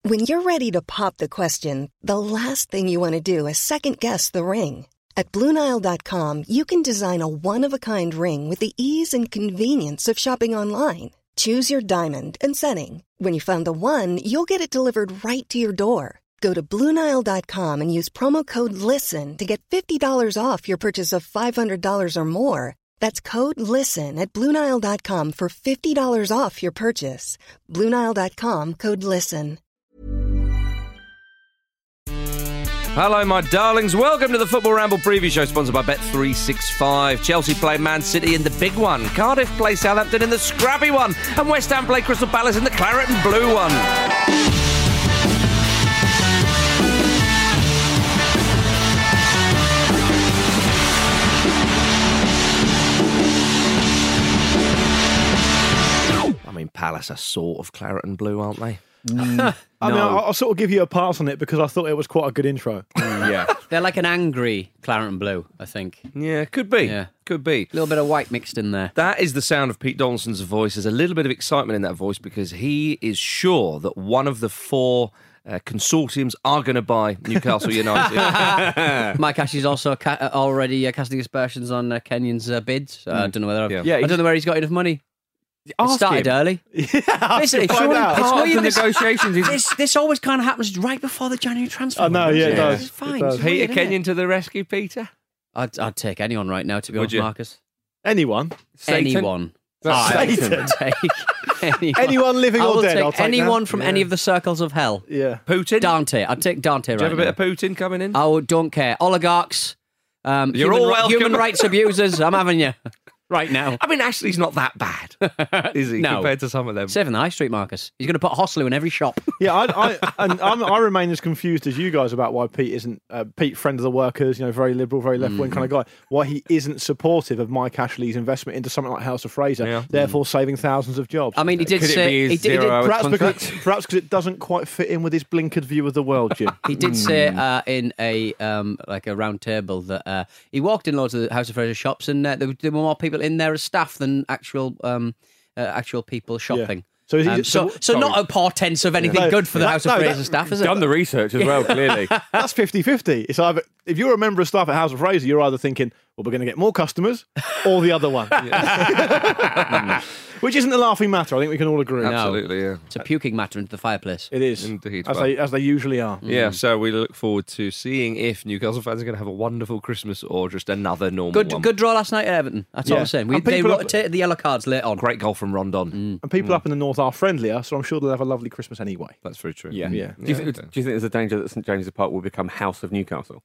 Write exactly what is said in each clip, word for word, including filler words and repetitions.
When you're ready to pop the question, the last thing you want to do is second-guess the ring. At Blue Nile dot com, you can design a one-of-a-kind ring with the ease and convenience of shopping online. Choose your diamond and setting. When you find the one, you'll get it delivered right to your door. Go to Blue Nile dot com and use promo code LISTEN to get fifty dollars off your purchase of five hundred dollars or more. That's code LISTEN at Blue Nile dot com for fifty dollars off your purchase. Blue Nile dot com, code LISTEN. Hello, my darlings. Welcome to the Football Ramble preview show, sponsored by Bet three sixty-five. Chelsea play Man City in the big one. Cardiff play Southampton in the scrappy one. And West Ham play Crystal Palace in the claret and blue one. I mean, Palace are sort of claret and blue, aren't they? Mm. I mean, I'll, I'll sort of give you a pass on it because I thought it was quite a good intro. Mm, yeah. They're like an angry claret and blue, I think. Yeah, could be. Yeah. Could be. A little bit of white mixed in there. That is the sound of Pete Donaldson's voice. There's a little bit of excitement in that voice because he is sure that one of the four uh, consortiums are going to buy Newcastle United. Mike Ashley's also ca- already uh, casting aspersions on uh, Kenyon's uh, bids. Uh, mm. I don't know whether I've, Yeah. Yeah, I don't know where he's got enough money. It started him. early. Yeah, Basically, find it's out. part of the this, negotiations is- This, this always kind of happens right before the January transfer. I know, yeah, it does. It's fine. It does. It's Peter weird, isn't Kenyon it? to the rescue, Peter. I'd, I'd take anyone right now, to be Would honest, you? Marcus. Anyone? Satan. Anyone. That's I Satan. would take anyone. Anyone living I or will dead, take I'll take anyone that. from Yeah. any of the circles of hell. Yeah. Putin? Dante. I'd take Dante Do you right have a bit now. of Putin coming in? I don't care. Oligarchs. Um, You're human, all ri- welcome. human rights abusers. I'm having you right now. I mean, Ashley's not that bad, is he, No. compared to some of them? Saving the high street, Marcus. He's going to put Hoslu in every shop. Yeah, I, I, and I'm, I remain as confused as you guys about why Pete isn't, uh, Pete, friend of the workers, you know, very liberal, very left-wing kind of guy, why he isn't supportive of Mike Ashley's investment into something like House of Fraser, Yeah. therefore saving thousands of jobs. I mean, he did Could it say be his he did, he did- zero-hour Perhaps contract? because, perhaps because it doesn't quite fit in with his blinkered view of the world, Jim. He did say uh, in a um, like a round table that uh, he walked in loads of the House of Fraser shops and uh, there, were, there were more people in there as staff than actual um, uh, actual people shopping. So is he- Um, so, so- so sorry. not a portents of anything No, good for the that- House of no, Fraser that- staff, is it? Done the research as well, clearly. That's fifty-fifty. It's either, if you're a member of staff at House of Fraser, you're either thinking, well, we're going to get more customers, or the other one. Which isn't a laughing matter, I think we can all agree. Absolutely, yeah. It's a puking matter into the fireplace. It is. Indeed. As Well- they, as they usually are. Yeah, so we look forward to seeing if Newcastle fans are going to have a wonderful Christmas or just another normal Good, one. good draw last night at Everton. That's all Yeah. I'm saying. We, And they people up- rotated the yellow cards late on. Great goal from Rondon. And people up in the north are friendlier, so I'm sure they'll have a lovely Christmas anyway. That's very true. Yeah. Yeah. Do, you think, do you think there's a danger that St James's Park will become House of Newcastle?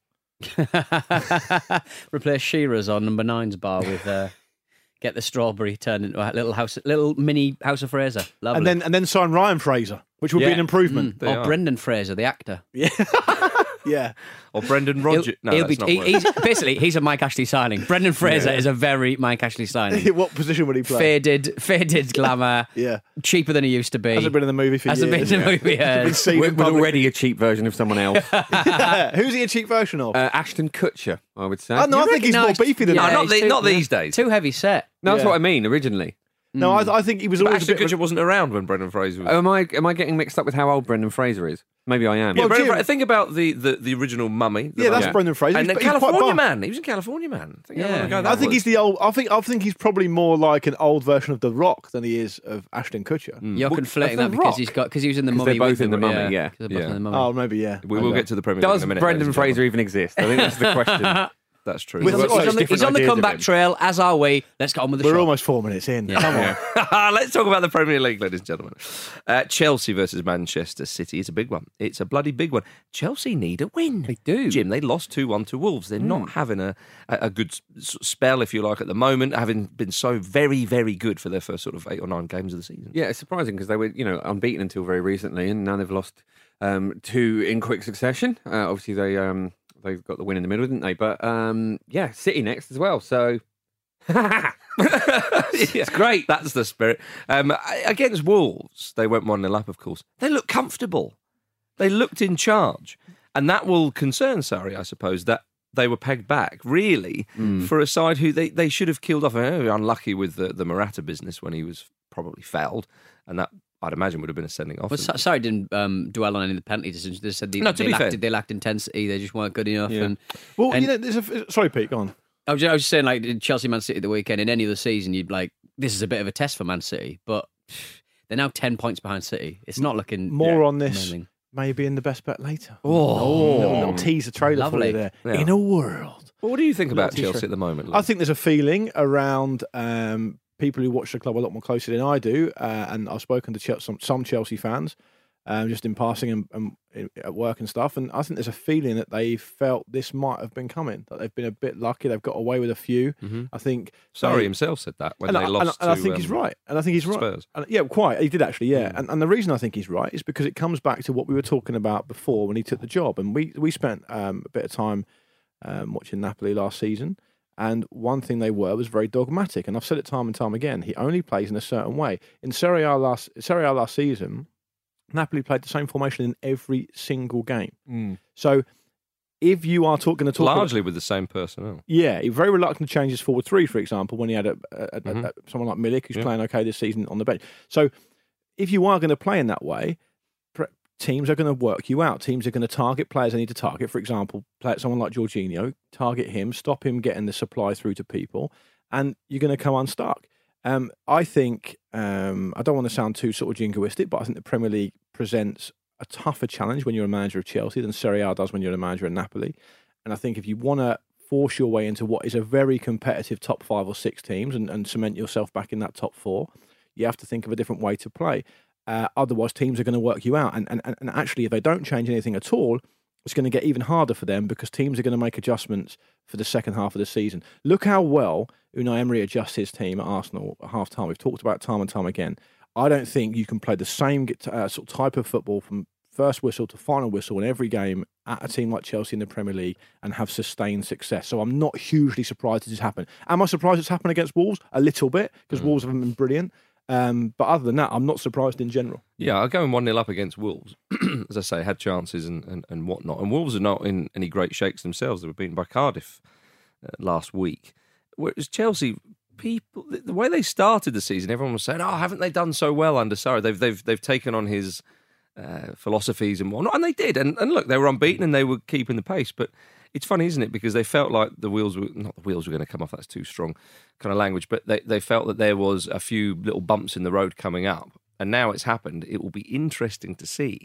Replace Shearer's on number nine's bar with uh, get the strawberry turned into a little house, little mini House of Fraser. Lovely. And then and then sign Ryan Fraser, which would be Yeah. an improvement. They or are. Brendan Fraser, the actor. Yeah. Or Brendan Rodgers. No, he'll that's be, not he- working. he's, basically, he's a Mike Ashley signing. Brendan Fraser is a very Mike Ashley signing. What position would he play? Faded, faded glamour. Yeah. Cheaper than he used to be. Hasn't been in the movie for Hasn't years. been in the movie. Hasn't been Yeah. seen With, in with public. already a cheap version of someone else. uh, Who's he a cheap version of? Ashton Kutcher, I would say. oh, no, I think he's No, more it's- beefy than No, that. not he's the- too- not these days. Too heavy set. No, that's Yeah. what I mean, originally. No, I, I think he was But always a Ashton bit... Kutcher wasn't around when Brendan Fraser was. Oh, am I am I getting mixed up with how old Brendan Fraser is? Maybe I am. yeah, Well, Brendan Jim- Fra- think about the, the, the original Mummy. the Yeah, that's Mummy. Brendan Fraser. And He's- the he's quite California buff. Man. He was in California Man. I think Yeah. everyone would go I that think was. he's the old. I think I think he's probably more like an old version of The Rock than he is of Ashton Kutcher. You're Well, conflating The that because Rock. he's got because he was in the 'Cause Mummy. they're both with in The him, Mummy, yeah. 'cause they're both Yeah. in the Mummy. Oh, maybe yeah. We will Okay. get to the Premier League Does in a minute. Brendan ladies and Fraser gentlemen. even exist? I think that's the question. That's true. With- He's, Well, on- he's on the, different he's on the ideas of comeback him. trail, as are we. Let's get on with the We're show. almost four minutes in. Yeah. Come on. Let's talk about the Premier League, ladies and gentlemen. Uh, Chelsea versus Manchester City. It's a big one. It's a bloody big one. Chelsea need a win. They do. Jim, they lost two one to Wolves. They're not having a, a, a good s- spell, if you like, at the moment, having been so very, very good for their first sort of eight or nine games of the season. Yeah, it's surprising because they were, you know, unbeaten until very recently, and now they've lost um, two in quick succession. Uh, obviously, they um, they've got the win in the middle, didn't they? But um, yeah, City next as well. So It's great. That's the spirit. Um, against Wolves, they went one nil up, of course. They looked comfortable. They looked in charge. And that will concern Sarri, I suppose, that they were pegged back, really, Mm. for a side who they, they should have killed off. They were unlucky with the, the Morata business when he was probably fouled, and that I'd imagine would have been a sending off. Well, so, sorry, didn't um, dwell on any of the penalty decisions. They said they, No, to they, be lacked, fair. they lacked intensity. They just weren't good enough. Yeah. And Well, and- you know, there's a sorry, Pete, go on. I was, just, I was just saying, like Chelsea, Man City, the weekend. In any other season, you'd like this is a bit of a test for Man City, but they're now ten points behind City. It's not looking More yeah, on this, amazing. maybe in the best bet later. Oh. little, little teaser trailer for Lovely. you there. Yeah. In a world. Well, what do you think about Little Chelsea teaser. at the moment? I think there's a feeling around um, people who watch the club a lot more closely than I do, uh, and I've spoken to Chelsea, some, some Chelsea fans um, just in passing and, and at work and stuff, and I think there's a feeling that they felt this might have been coming, that they've been a bit lucky, they've got away with a few. Mm-hmm. I think Sorry they- himself said that when and they I, lost and, I- and to I think he's um, right, and I think he's right. Spurs. And, yeah, quite. He did actually, yeah. And, and the reason I think he's right is because it comes back to what we were talking about before when he took the job, and we we spent um, a bit of time um, watching Napoli last season. And one thing they were was very dogmatic, and I've said it time and time again. He only plays in a certain way. In Serie A last Serie A last season, Napoli played the same formation in every single game. Mm. So, if you are talk, going to talk about- largely with the same personnel. yeah, he was very reluctant to change his forward three, for example, when he had a, a, a, Mhm. a someone like Milik who's Yeah. playing okay this season on the bench. So, if you are going to play in that way, pre- teams are going to work you out. Teams are going to target players they need to target. For example, play someone like Jorginho, target him, stop him getting the supply through to people, and you're going to come unstuck. Um, I think um, I don't want to sound too sort of jingoistic, but I think the Premier League presents a tougher challenge when you're a manager of Chelsea than Serie A does when you're a manager of Napoli. And I think if you want to force your way into what is a very competitive top five or six teams and, and cement yourself back in that top four, you have to think of a different way to play. Uh, otherwise, teams are going to work you out. And, and, and actually, if they don't change anything at all, it's going to get even harder for them because teams are going to make adjustments for the second half of the season. Look how well Unai Emery adjusts his team at Arsenal at half time. We've talked about it time and time again. I don't think you can play the same uh, sort of type of football from first whistle to final whistle in every game at a team like Chelsea in the Premier League and have sustained success. So I'm not hugely surprised this has happened. Am I surprised it's happened against Wolves? A little bit, because mm. Wolves haven't been brilliant. Um, but other than that, I'm not surprised in general. Yeah, I'll go in one nil up against Wolves. As I say, had chances and, and, and whatnot. And Wolves are not in any great shakes themselves. They were beaten by Cardiff uh, last week. Whereas Chelsea, people, the way they started the season, everyone was saying, "Oh, haven't they done so well under Sarri? They've they've they've taken on his uh, philosophies and whatnot." And they did. And, and look, they were unbeaten and they were keeping the pace. But it's funny, isn't it? Because they felt like the wheels were not the wheels were going to come off. That's too strong kind of language. But they, they felt that there was a few little bumps in the road coming up. And now it's happened. It will be interesting to see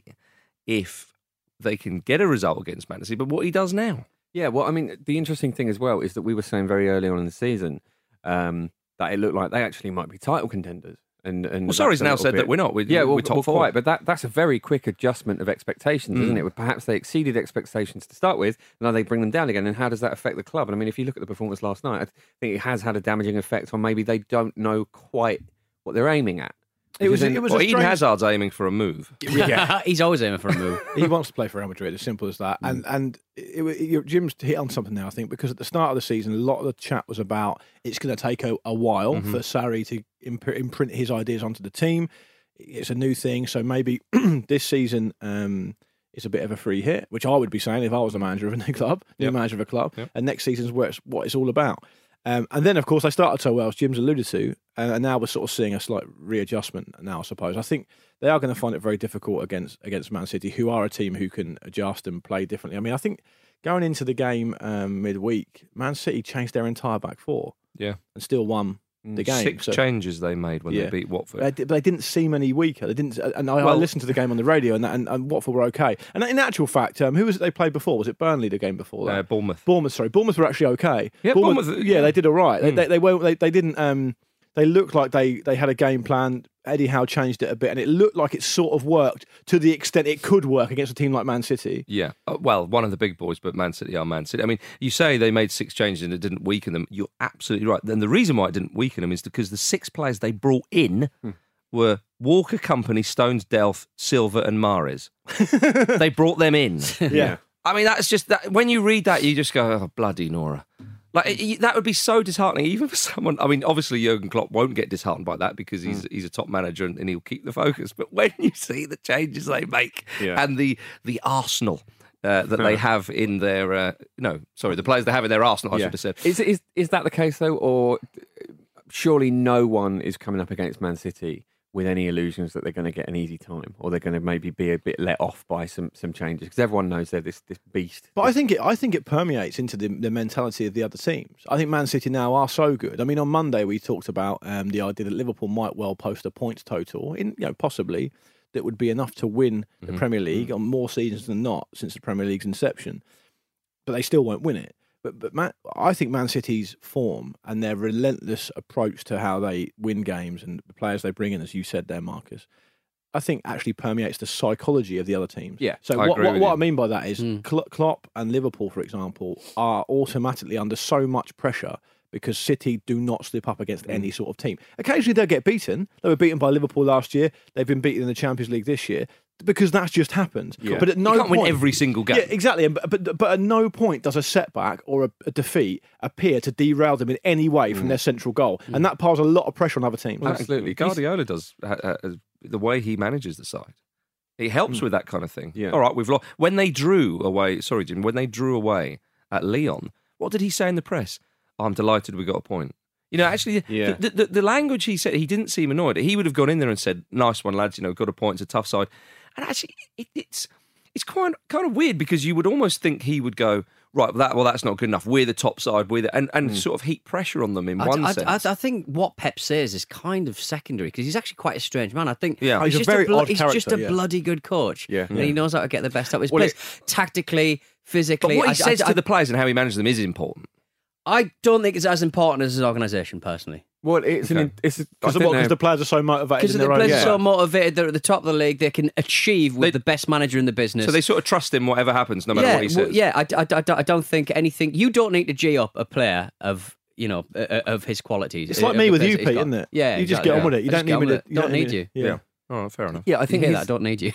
if they can get a result against Man City. But what he does now. Yeah, well, I mean, the interesting thing as well is that we were saying very early on in the season um, that it looked like they actually might be title contenders. And, and Well, Sarri's that's a now little said bit- that we're not. We're, yeah, well, we're top well, four. quite, but that, that's a very quick adjustment of expectations, isn't Mm. it? Perhaps they exceeded expectations to start with, and now they bring them down again. And how does that affect the club? And I mean, if you look at the performance last night, I think it has had a damaging effect on maybe they don't know quite what they're aiming at. It was, Because it was Well, a Eden strange... Hazard's aiming for a move. Yeah. He's always aiming for a move. He wants to play for Real Madrid, as simple as that. And and it, it, it- Jim's hit on something now, I think, because at the start of the season, a lot of the chat was about it's going to take a, a while Mhm. for Sarri to imp- imprint his ideas onto the team. It's a new thing, so maybe this season um, is a bit of a free hit, which I would be saying if I was the manager of a new club, new Yep. manager of a club, Yep. and next season's where it's, what it's all about. Um, and then, of course, they started so well, as Jim's alluded to, and, and now we're sort of seeing a slight readjustment now, I suppose. I think they are going to find it very difficult against against Man City, who are a team who can adjust and play differently. I mean, I think going into the game um, midweek, Man City changed their entire back four Yeah. and still won the game. Six So- changes they made when Yeah. they beat Watford. They, di- they didn't seem any weaker. They didn't, and I, I Well- listened to the game on the radio, and, that, and, and Watford were okay. And in actual fact, um, who was it they played before? Was it Burnley the game before that? Uh, Bournemouth. Bournemouth, sorry, Bournemouth were actually okay. Yeah, Bournemouth- yeah, yeah. they did all right. They, Mm. they, they weren't. They, they didn't. Um, they looked like they they had a game plan. Eddie Howe changed it a bit, and it looked like it sort of worked to the extent it could work against a team like Man City. Yeah. Uh, well, one of the big boys, but Man City are Man City. I mean, you say they made six changes and it didn't weaken them. You're absolutely right. Then the reason why it didn't weaken them is because the six players they brought in were Walker, Company, Stones, Delph, Silva, and Mahrez. They brought them in. Yeah. I mean, that's just that. When you read that, you just go, "Oh, bloody Nora!" Like it, it- that would be so disheartening, even for someone. I mean, obviously Jurgen Klopp won't get disheartened by that because he's he's a top manager and, and he'll keep the focus. But when you see the changes they make Yeah. and the the Arsenal uh, that they have in their uh, no, sorry, the players they have in their Arsenal, I Yeah. should have said. Is, is, is that the case, though? Or surely no one is coming up against Man City with any illusions that they're going to get an easy time, or they're going to maybe be a bit let off by some some changes, because everyone knows they're this this beast. But I think it I think it permeates into the, the mentality of the other teams. I think Man City now are so good. I mean, on Monday we talked about um, the idea that Liverpool might well post a points total, in you know possibly that would be enough to win the Mm-hmm. Premier League on more seasons than not since the Premier League's inception. But they still won't win it. But but Man, I think Man City's form and their relentless approach to how they win games and the players they bring in, as you said there, Marcus, I think actually permeates the psychology of the other teams. Yeah, So I what agree what, with what you. I mean by that is Mm. Kl- Klopp and Liverpool, for example, are automatically under so much pressure because City do not slip up against any sort of team. Occasionally they'll get beaten. They were beaten by Liverpool last year. They've been beaten in the Champions League this year because that's just happened. Yeah. But at no you can't point, win every single game. yeah, exactly. And- But, but but at no point does a setback or a, a defeat appear to derail them in any way from their central goal, and that piles a lot of pressure on other teams. Absolutely. Guardiola does ha- ha- the way he manages the side. It helps with that kind of thing. Yeah. All right, we've lost. When they drew away, sorry, Jim, when they drew away at Lyon, what did he say in the press? "Oh, I'm delighted we got a point." You know, actually, Yeah. the, the, the language he said, he didn't seem annoyed. He would have gone in there and said, "Nice one, lads. You know, got a point. It's a tough side." And actually, it, it's it's quite kind of weird because you would almost think he would go, "Right, well, that well, that's not good enough. We're the top side. We're the," and and sort of heap pressure on them in I, one I, sense. I, I think what Pep says is kind of secondary because he's actually quite a strange man. I think Yeah. Oh, he's a just very blo- odd he's just character, a yeah. bloody good coach. Yeah. and Yeah. he knows how to get the best out of his Well, players tactically, physically. but what he I, says I, to I, the players and how he manages them is important. I don't think it's as important as his organisation personally. Well, it's Okay. an it's I Because think the, they're- the players are so motivated Because in the their own players way. are so motivated, they're at the top of the league. They can achieve with They- the best manager in the business. So they sort of trust him, whatever happens, no matter yeah, what he well, says. yeah. I, I, I, I don't think anything. You don't need to G up a player of you know uh, uh, of his qualities. It's like of me the with players you, that he's Pete, got. isn't it? Yeah, You just exactly. get on with it. You I don't just get need on me with to. it. Don't need me you. to- Yeah. Oh, fair enough. yeah, I You think hear his, that? Don't need you.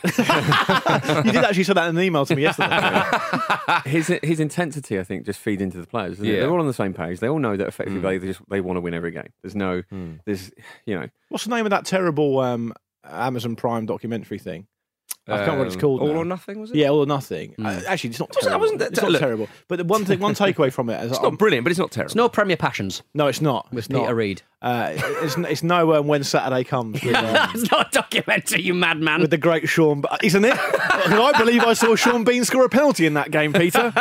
You did actually say that in an email to me yesterday. his his intensity, I think, just feeds into the players. Doesn't it? Yeah. They're all on the same page. They all know that effectively Mm. they just they want to win every game. There's no, Mm. there's you know, What's the name of that terrible um, Amazon Prime documentary thing? I can't remember what it's Um, called All now. or Nothing, was it? Yeah, all or nothing. Mm. Uh, actually, it's not Wasn't- terrible. wasn't that- it's not look- terrible. But the one thing, one takeaway from it is, It's not brilliant, but it's not terrible. It's no Premier Passions no, it's not. with It's not. Peter Reid. Uh, it's, it's no um, When Saturday Comes with, um, It's not a documentary, you madman. with the great Sean, isn't it? I believe I saw Sean Bean score a penalty in that game, Peter.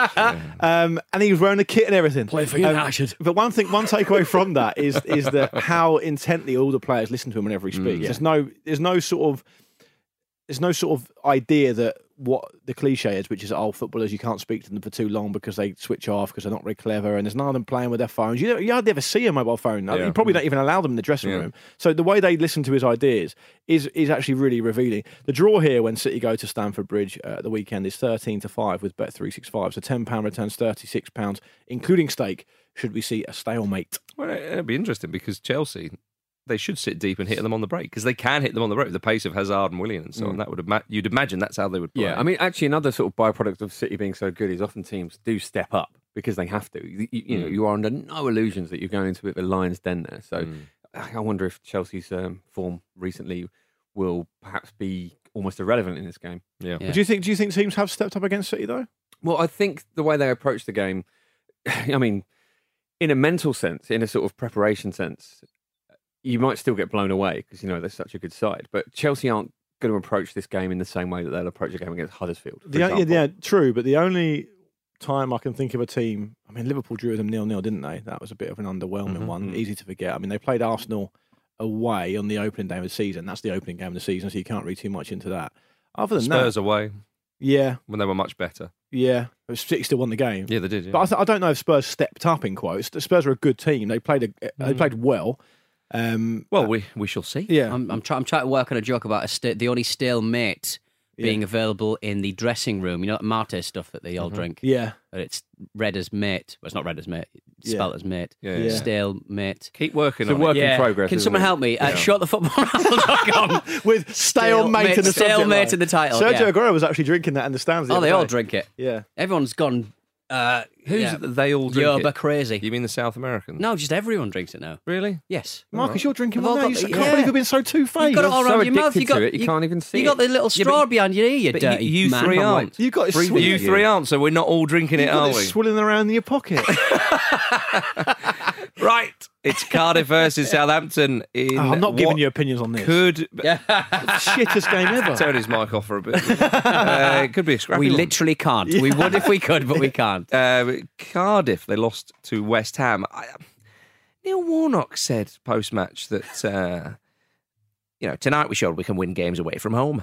Um, and he was wearing a kit and everything. Play for Um, United. But one thing, one takeaway from that is is that how intently all the players listen to him whenever he speaks. There's no, there's no sort of, there's no sort of idea that what the cliche is, which is, oh, footballers, you can't speak to them for too long because they switch off because they're not very clever, and there's none of them playing with their phones. You, you hardly ever see a mobile phone. Yeah. You probably don't even allow them in the dressing Yeah. room. So the way they listen to his ideas is is actually really revealing. The draw here when City go to Stamford Bridge uh, at the weekend is thirteen to five with Bet three sixty-five. So ten pounds returns thirty-six pounds, including stake, should we see a stalemate. Well, it'd be interesting because Chelsea, they should sit deep and hit them on the break because they can hit them on the break with the pace of Hazard and Willian and so on. That would ima- you'd imagine that's how they would play. yeah. I mean, actually, another sort of byproduct of City being so good is often teams do step up because they have to. You, you- you know, Mm. you are under no illusions that you're going into a bit of a lion's den there. So Mm. I wonder if Chelsea's um, form recently will perhaps be almost irrelevant in this game. yeah. Yeah. Do you think? Do you think teams have stepped up against City though? Well, I think the way they approach the game, I mean, in a mental sense, in a sort of preparation sense, you might still get blown away because, you know, they're such a good side. But Chelsea aren't going to approach this game in the same way that they'll approach a game against Huddersfield. for The, yeah, example. yeah, true. But the only time I can think of a team, I mean, Liverpool drew with them nil nil, didn't they? That was a bit of an underwhelming Mhm. one. Easy to forget. I mean, they played Arsenal away on the opening day of the season. That's the opening game of the season, so you can't read too much into that. Other than Spurs that, away yeah, when they were much better. yeah, but City still won the game. Yeah, they did. Yeah. But I, th- I don't know if Spurs stepped up in quotes. The Spurs are a good team. They played a, they played well. Um, well, we we shall see. yeah, I'm, I'm, try, I'm trying to work on a joke about a sta- the only stalemate being Yeah. available in the dressing room. You know, Mate stuff that they all drink. yeah. But it's red as mate. Well, it's not red as mate. It's Yeah. spelled as mate. Yeah, Yeah. Stale mate. Keep working It's a on work it. in progress. Can isn't someone it? help me? Uh, short the football dot com. With stalemate in the subject stalemate line. in the title. Sergio yeah. Aguero was actually drinking that in the stands. the Oh, other they all day. drink it. Yeah. Everyone's gone. Uh, Who's yeah, they all drink Yoba it? crazy. You mean the South Americans? No, just everyone drinks it now. Really? Yes. Marcus, you're drinking We've all one now. got You- I the- can't yeah. believe you've been so two-faced. You've got it all so around your mouth. addicted You got to it, you can't even see You got it. the little straw behind your ear. You But dirty you, you man. three I'm like, aren't. You've got it Breathe swilling. You Yeah. three aren't, so we're not all drinking it, You've got are it we? swilling around in your pocket. Right, it's Cardiff versus Southampton. In Oh, I'm not giving what you opinions on this. Could Shittest game ever. turn his mic off for a bit. Uh, it could be a scrappy We one. literally can't. We would if we could, but we can't. Uh, Cardiff, they lost to West Ham. I, Neil Warnock said post-match that, uh, you know, tonight we showed we can win games away from home.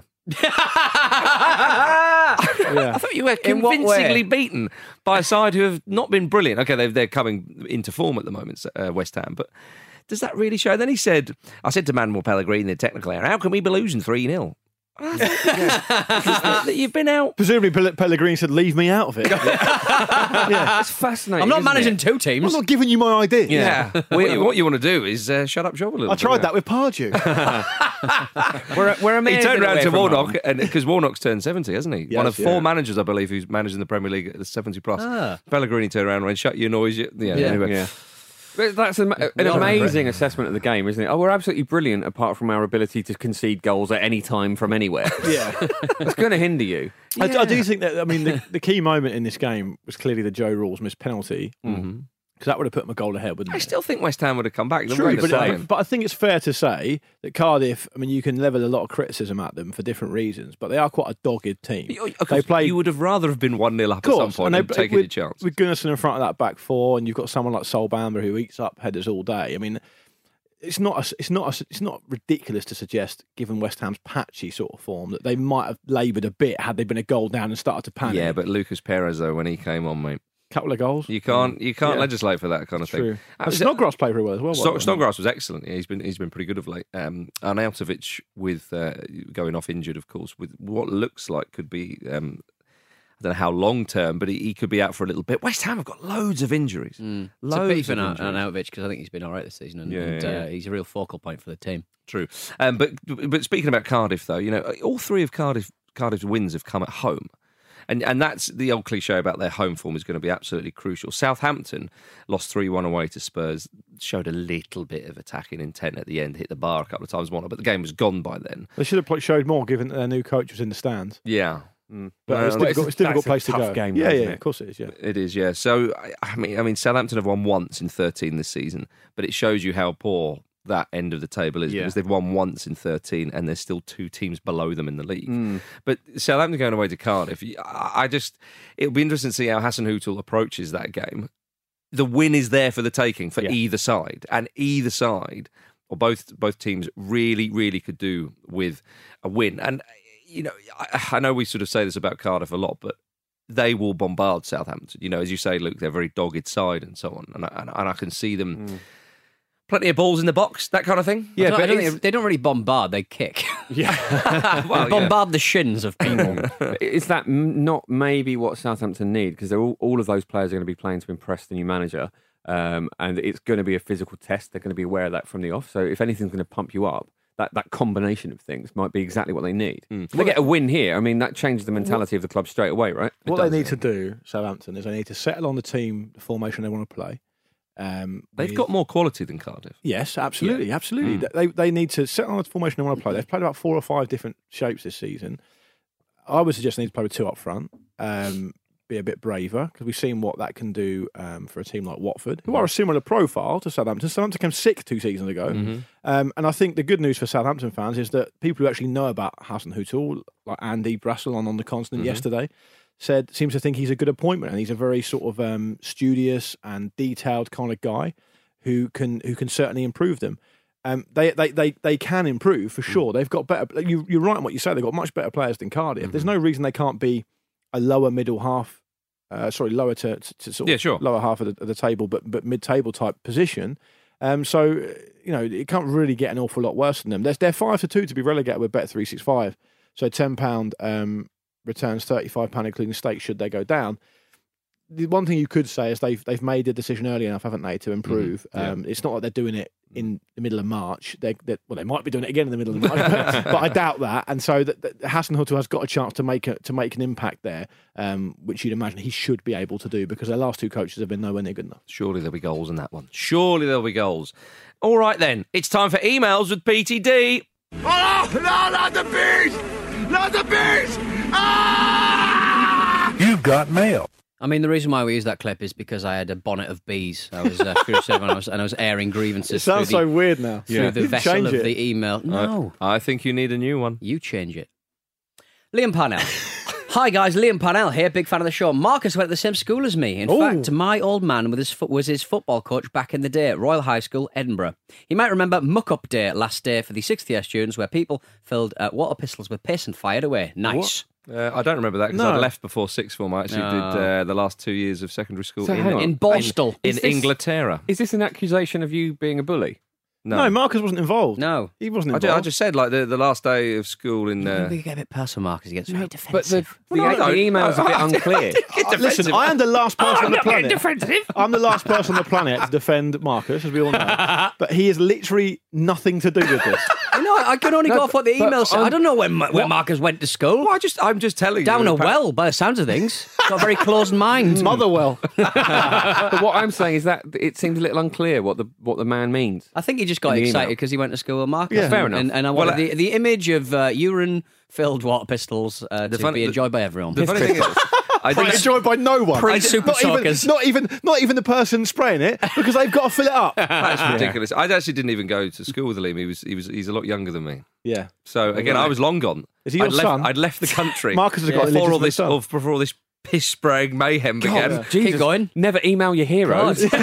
Yeah. I thought you were In what convincingly way? beaten by a side who have not been brilliant. Okay, they're, they're coming into form at the moment, uh, West Ham, but does that really show? Then he said, I said to Manuel Pellegrini, the technical area, how can we be losing three nil? You've been out. Presumably Pel- Pellegrini said, leave me out of it. yeah. It's fascinating. I'm not isn't managing it? two I'm teams. not giving you my idea. Yeah. what, you, what you want to do is uh, shut up shop a little I bit. tried that with Pardew. We're, we're He amazing turned around away to from Warnock, home. and because Warnock's turned seventy, hasn't he? Yes, One of four yeah. managers, I believe, who's managed in the Premier League at the seventy plus. Ah. Pellegrini turned around and went, shut your noise. you-" Yeah, Yeah. anyway. Yeah. But that's an, an We are amazing assessment of the game, isn't it? Oh, we're absolutely brilliant apart from our ability to concede goals at any time from anywhere. yeah. It's going to hinder you. I, I do think that, I mean, the, the key moment in this game was clearly the Joe Rawls missed penalty. Mhm. Because that would have put them a goal ahead, wouldn't I it? still think West Ham would have come back. They're True, ready to but, play. I, but I think it's fair to say that Cardiff, I mean, you can level a lot of criticism at them for different reasons, but they are quite a dogged team. You- They play, you would have rather have been one nil up of at some course, point and and, they, taken with, your chance. with Gunnarsson in front of that back four, and you've got someone like Sol Bamba who eats up headers all day. I mean, it's not a, it's not a, it's not ridiculous to suggest, given West Ham's patchy sort of form, that they might have laboured a bit had they been a goal down and started to panic. Yeah, but Lucas Perez, though, when he came on, mate, couple of goals. you can't you can't Yeah. legislate for that kind of True. thing. And Uh, Snodgrass played very well as well. Sto- by the way. Snodgrass was excellent. Yeah, he's been he's been pretty good of late. Um, Arnautovic with uh, going off injured, of course, with what looks like could be um, I don't know how long term, but he, he could be out for a little bit. West Ham have got loads of injuries. Mm. It's a Loads pity for of Ar- injuries. Arnautovic because I think he's been all right this season, and, Yeah, and yeah, uh, yeah. he's a real focal point for the team. True, um, but but speaking about Cardiff, though, you know, all three of Cardiff Cardiff's wins have come at home. And and that's the old cliche about their home form is going to be absolutely crucial. Southampton lost three one away to Spurs, showed a little bit of attacking intent at the end, hit the bar a couple of times, one, but the game was gone by then. They should have played- showed more, given that their new coach was in the stands. Yeah. But Well, it's it's- difficult. It's a difficult that's a place to tough go. game, yeah, though, yeah, isn't it? of course it is. Yeah. It is, yeah. So I, I mean, I mean, Southampton have won once in thirteen this season, but it shows you how poor that end of the table is Yeah. because they've won once in thirteen, and there's still two teams below them in the league. Mm. But Southampton going away to Cardiff, I I just it'll be interesting to see how Hassan Hüttel approaches that game. The win is there for the taking for Yeah. either side, and either side or both both teams really, really could do with a win. And you know, I, I know we sort of say this about Cardiff a lot, but they will bombard Southampton. You know, as you say, Luke, they're a very dogged side and so on, and I, and, and I can see them. Mm. Plenty of balls in the box, that kind of thing. Yeah, but but don't it's- think- they don't really bombard; they kick. Yeah, They well, yeah. bombard the shins of people. Is that m- not maybe what Southampton need? Because they're all, all of those players are going to be playing to impress the new manager, um, and it's going to be a physical test. They're going to be aware of that from the off. So if anything's going to pump you up, that, that combination of things might be exactly what they need. Mm. If they get a win here, I mean, that changes the mentality of the club straight away, right? What they need to do, Southampton, is they need to settle on the team, the formation they want to play. Um, They've with- got more quality than Cardiff. Yes, absolutely, absolutely. Mm. They they need to settle on the formation they want to play. They've played about four or five different shapes this season. I would suggest they need to play with two up front. Um, be a bit braver because we've seen what that can do um, for a team like Watford, who are a similar profile to Southampton. Southampton came sixth two seasons ago, Mm-hmm. um, and I think the good news for Southampton fans is that people who actually know about Hassan Hüttel, like Andy Brassel on on the Continent Mhm. yesterday, said seems to think he's a good appointment, and he's a very sort of um, studious and detailed kind of guy who can who can certainly improve them. Um, they, they they they can improve for sure. They've got better. You, you're right in what you say. They've got much better players than Cardiff. There's no reason they can't be a lower middle half. Uh, sorry, lower to, to, to sort of Yeah, sure. lower half of the, of the table, but but mid table type position. Um, so you know it can't really get an awful lot worse than them. They're, they're five to two to be relegated with Bet three sixty-five. So ten pound um, returns thirty-five pound including stakes should they go down. The one thing you could say is they've they've made a decision early enough, haven't they, to improve. Yeah. Um, it's not like they're doing it in the middle of March. They well, they might be doing it again in the middle of March, but, but I doubt that. And so that, that Hassan Hüttel has got a chance to make a, to make an impact there, um, which you'd imagine he should be able to do because their last two coaches have been nowhere near good enough. Surely there'll be goals in that one. Surely there'll be goals. All right then, it's time for emails with P T D. Oh, no, not the bees! Not the bees! Ah! You've got mail. I mean, the reason why we use that clip is because I had a bonnet of bees. I was uh, furious and I was, and I was airing grievances. It sounds through so the, weird now. through Yeah. the You vessel change of it. the email. No, I think you need a new one. you change it. Liam Parnell. Hi guys, Liam Parnell here, big fan of the show. Marcus went to the same school as me. In Ooh. fact, my old man was his, fo- was his football coach back in the day at Royal High School, Edinburgh. You might remember Muck Up Day, last day for the sixth year students, where people filled uh, water pistols with piss and fired away. Nice. Uh, I don't remember that because No. I left before sixth form. I actually No. did uh, the last two years of secondary school So in, hang on. In Borstal. in Is this- Inglaterra. Is this an accusation of you being a bully? No, Marcus wasn't involved. No. He wasn't I, involved. ju- I just said like the, the last day of school in. I Uh, think you get a bit personal, Marcus. He gets very But the, defensive. the, Well, no, the no. email's a bit unclear. Uh, Listen, I am the last person on the planet. defensive. I'm the last person on the planet to defend Marcus, as we all know. But he has literally nothing to do with this. I know, I can only No, go off what the but- email but said. I I'm- don't know when, when Marcus went to school. Well, I just I'm just telling Down you. a well, by the sounds of things. Got a very closed mind. Motherwell. But what I'm saying is that it seems a little unclear what the what the man means. I think he just got In the excited email. because he went to school with Marcus. Yeah. Fair enough. And, and I Well, wanted the, the image of uh, urine-filled water pistols uh, to funny- be enjoyed by everyone. The funny thing is, I Not didn't. enjoyed by no one. Pre-super not even, soakers. not even, not even the person spraying it, because they've got to fill it up. That's ridiculous. I actually didn't even go to school with Liam. He was he was he's a lot younger than me. Yeah. So again, I was long gone. Is he your I'd left, son? I'd left the country. Marcus has got a before all legitimate this son. of- before all this piss spraying mayhem began. Keep going. Never email your heroes. God.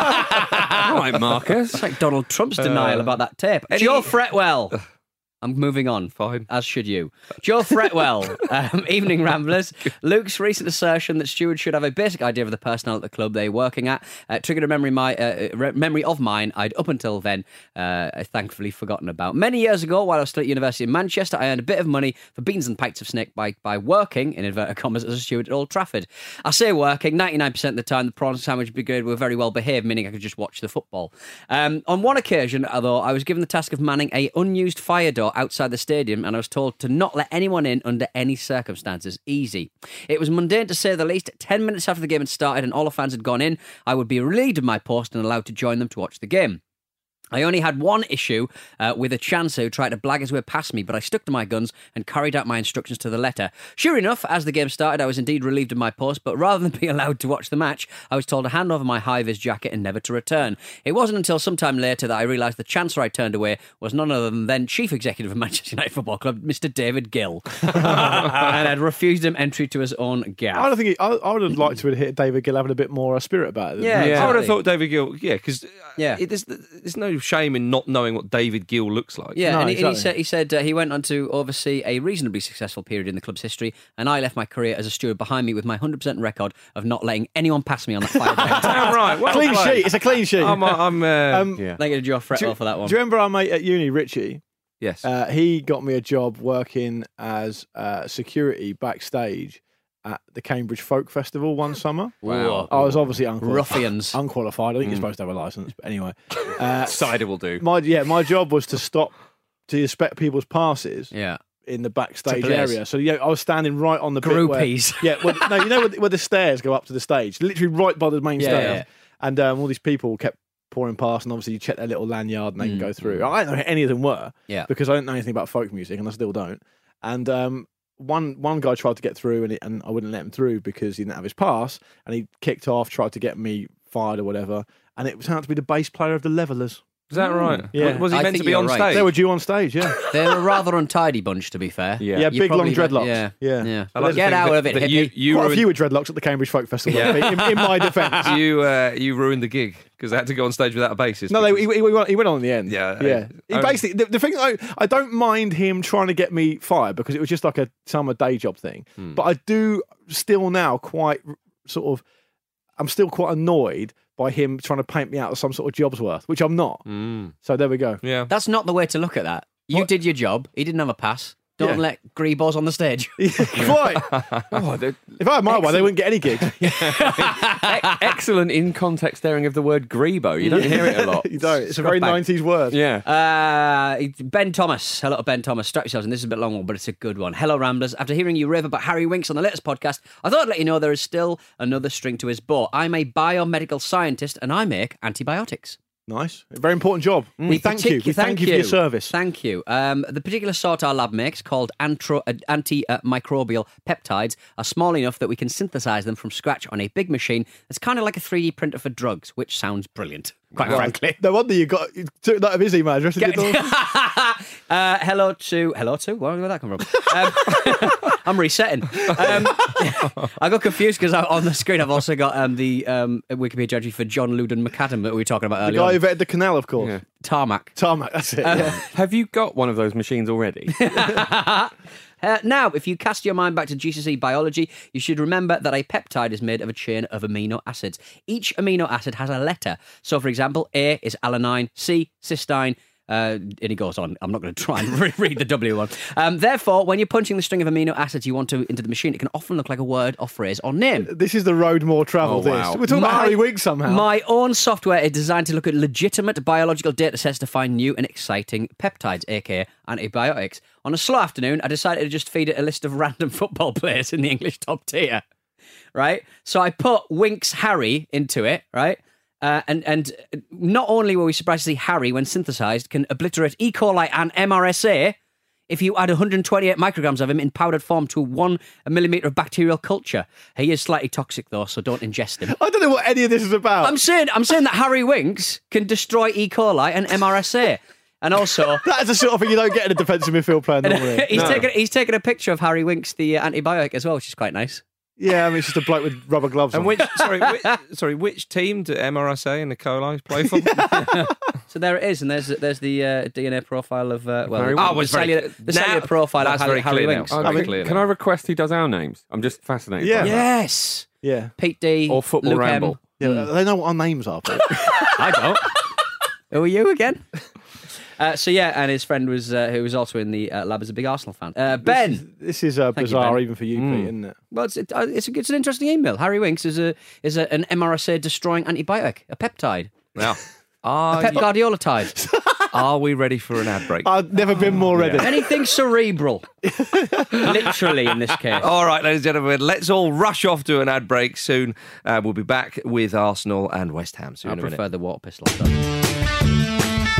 All right, Marcus. It's like Donald Trump's denial about that tape. Joe Fretwell. I'm moving on. Fine. As should you. Joe Fretwell, um, Evening Ramblers. Luke's recent assertion that stewards should have a basic idea of the personnel at the club they're working at uh, triggered a memory, my, uh, re- memory of mine I'd up until then uh, thankfully forgotten about. Many years ago, while I was still at university in Manchester, I earned a bit of money for beans and pints of snake by, by working, in inverted commas, as a steward at Old Trafford. I say working, ninety-nine percent of the time the prawn sandwich brigade were very well behaved, meaning I could just watch the football. Um, on one occasion, although, I was given the task of manning a unused fire door outside the stadium, and I was told to not let anyone in under any circumstances. Easy. It was mundane to say the least. Ten minutes after the game had started and all the fans had gone in, I would be relieved of my post and allowed to join them to watch the game. I only had one issue uh, with a chancer who tried to blag his way past me, but I stuck to my guns and carried out my instructions to the letter. Sure enough, as the game started, I was indeed relieved of my post, but rather than be allowed to watch the match, I was told to hand over my high-vis jacket and never to return. It wasn't until some time later that I realised the chancer I turned away was none other than then Chief Executive of Manchester United Football Club, Mister David Gill, and had refused him entry to his own gaff. I don't think he, I, I would have liked to have hit David Gill having a bit more uh, spirit about it. than- Yeah, Yeah. I would have exactly. thought David Gill. Yeah, because Yeah. there's there's no shame in not knowing what David Gill looks like. Yeah, No, and, he, and he exactly. said he said uh, he went on to oversee a reasonably successful period in the club's history, and I left my career as a steward behind me with my one hundred percent record of not letting anyone pass me on the fire day. Damn right. Well Clean played. sheet. It's a clean sheet. I'm, I'm uh, Um, Yeah. Thank you to Joe do, Fretwell for that one. do you remember our mate at uni, Richie? yes. Uh, he got me a job working as uh, security backstage at the Cambridge Folk Festival one summer. Wow. I was obviously unqualified. Ruffians. Unqualified. I think you're supposed to have a license, but anyway. Uh, Cider will do. my yeah, my job was to stop to inspect people's passes Yeah. in the backstage Triple S. area. So yeah, I was standing right on the bit where- Groupies. yeah, well, no, you know where, where the stairs go up to the stage, literally right by the main Yeah, stairs, yeah. and um, all these people kept pouring past, and obviously you check their little lanyard and they can go through. I don't know who any of them were, Mm. Yeah. because I don't know anything about folk music, and I still don't. And um, one one guy tried to get through, and, it, and I wouldn't let him through because he didn't have his pass, and he kicked off, tried to get me fired or whatever, and it turned out to be the bass player of the Levellers. Is that right? Yeah. Was he I meant think to be you're on right. stage? They were due on stage, yeah, They're a rather untidy bunch, to be fair. Yeah. yeah, You big long probably- dreadlocks, Yeah. yeah. Yeah. I like to Get think out that- of it, that you, hippie. you Quite a ruined, few with dreadlocks at the Cambridge Folk Festival. Yeah. in, in my defence. you uh, you ruined the gig because they had to go on stage without a bassist. No, they, because- he, he, went, he went on in the end. Yeah, yeah. He I- basically, the, the thing, I, I don't mind him trying to get me fired because it was just like a summer day job thing. Hmm. But I do still now quite sort of, I'm still quite annoyed by him trying to paint me out as some sort of job's worth, which I'm not. Mm, So there we go. yeah. That's not the way to look at that. You What? did your job. He didn't have a pass. Don't Yeah. let greebos on the stage. Quite. Oh, the If I had my way, they wouldn't get any gigs. e- excellent in context airing of the word grebo. You don't hear it a lot. You don't. It's a very Scruff bag. nineties word. Yeah. Uh, Ben Thomas. Hello to Ben Thomas. Strap yourselves in. This is a bit long one, but it's a good one. Hello, Ramblers. After hearing you rave about Harry Winks on the latest podcast, I thought I'd let you know there is still another string to his bow. I'm a biomedical scientist and I make antibiotics. Nice. A very important job. Mm. We thank you. We thank, you for your service. Thank you. Um, the particular sort our lab makes, called antro- uh, antimicrobial peptides, are small enough that we can synthesise them from scratch on a big machine that's kind of like a three D printer for drugs, which sounds brilliant, quite Well, frankly. No wonder you got you took that of his email address. And did all- uh, hello to... Hello to? Where did that come from? Um, I'm resetting. Um, I got confused because on the screen I've also got um, the um, Wikipedia entry for John Loudon McAdam that we were talking about the earlier guy on. who vetted the canal, of course. Yeah. Tarmac. Tarmac, that's it. yeah. Have you got one of those machines already? Uh, now, if you cast your mind back to G C S E biology, you should remember that a peptide is made of a chain of amino acids. Each amino acid has a letter. So, for example, A is alanine, C, cysteine, uh, and he goes on. I'm not going to try and re- read the W one. Um, therefore, when you're punching the string of amino acids you want to into the machine, it can often look like a word or phrase or name. This is the road more travelled. Oh, wow. This we're talking about My- Harry Winks somehow. My own software is designed to look at legitimate biological data sets to find new and exciting peptides, aka antibiotics. On a slow afternoon, I decided to just feed it a list of random football players in the English top tier. Right? So I put Winks Harry into it, right? Uh, and, and not only were we surprised to see Harry, when synthesised, can obliterate E. coli and M R S A if you add one hundred twenty-eight micrograms of him in powdered form to one millimetre of bacterial culture. He is slightly toxic, though, so don't ingest him. I don't know what any of this is about. I'm saying, I'm saying that Harry Winks can destroy E. coli and M R S A. And also... That is the sort of thing you don't get in a defensive midfield player normally. he's, No. taken, he's taken a picture of Harry Winks, the uh, antibiotic, as well, which is quite nice. Yeah, I mean, it's just a bloke with rubber gloves And on. which sorry, which, sorry, which team do M R S A and the coli play for? So there it is, and there's there's the uh, D N A profile of uh, well, Very the, well. Oh, it's the very- cellular, the now- cellular profile that's of very Harry, Harry clear now. Winks. Oh, I very mean, clear can now. I request he does our names? I'm just fascinated. Yeah. by that. Yes, Yeah. Pete D Or Football Luke M. Ramble. Yeah, they know what our names are. But I don't. Who are you again? Uh, so yeah, and his friend was uh, who was also in the uh, lab is a big Arsenal fan. Uh, Ben. this is uh, Thank you, bizarre Ben. even for you, Mm. Pete, isn't it? Well, it's it, uh, it's, a, it's an interesting email. Harry Winks is a is a, an M R S A destroying antibiotic, a peptide, Now, a are, pep you- Guardiolatide. are we ready for an ad break? I've never been more ready. Anything cerebral, literally in this case. All right, ladies and gentlemen, let's all rush off to an ad break soon. Uh, we'll be back with Arsenal and West Ham soon. I in a minute. prefer the water pistol. Though.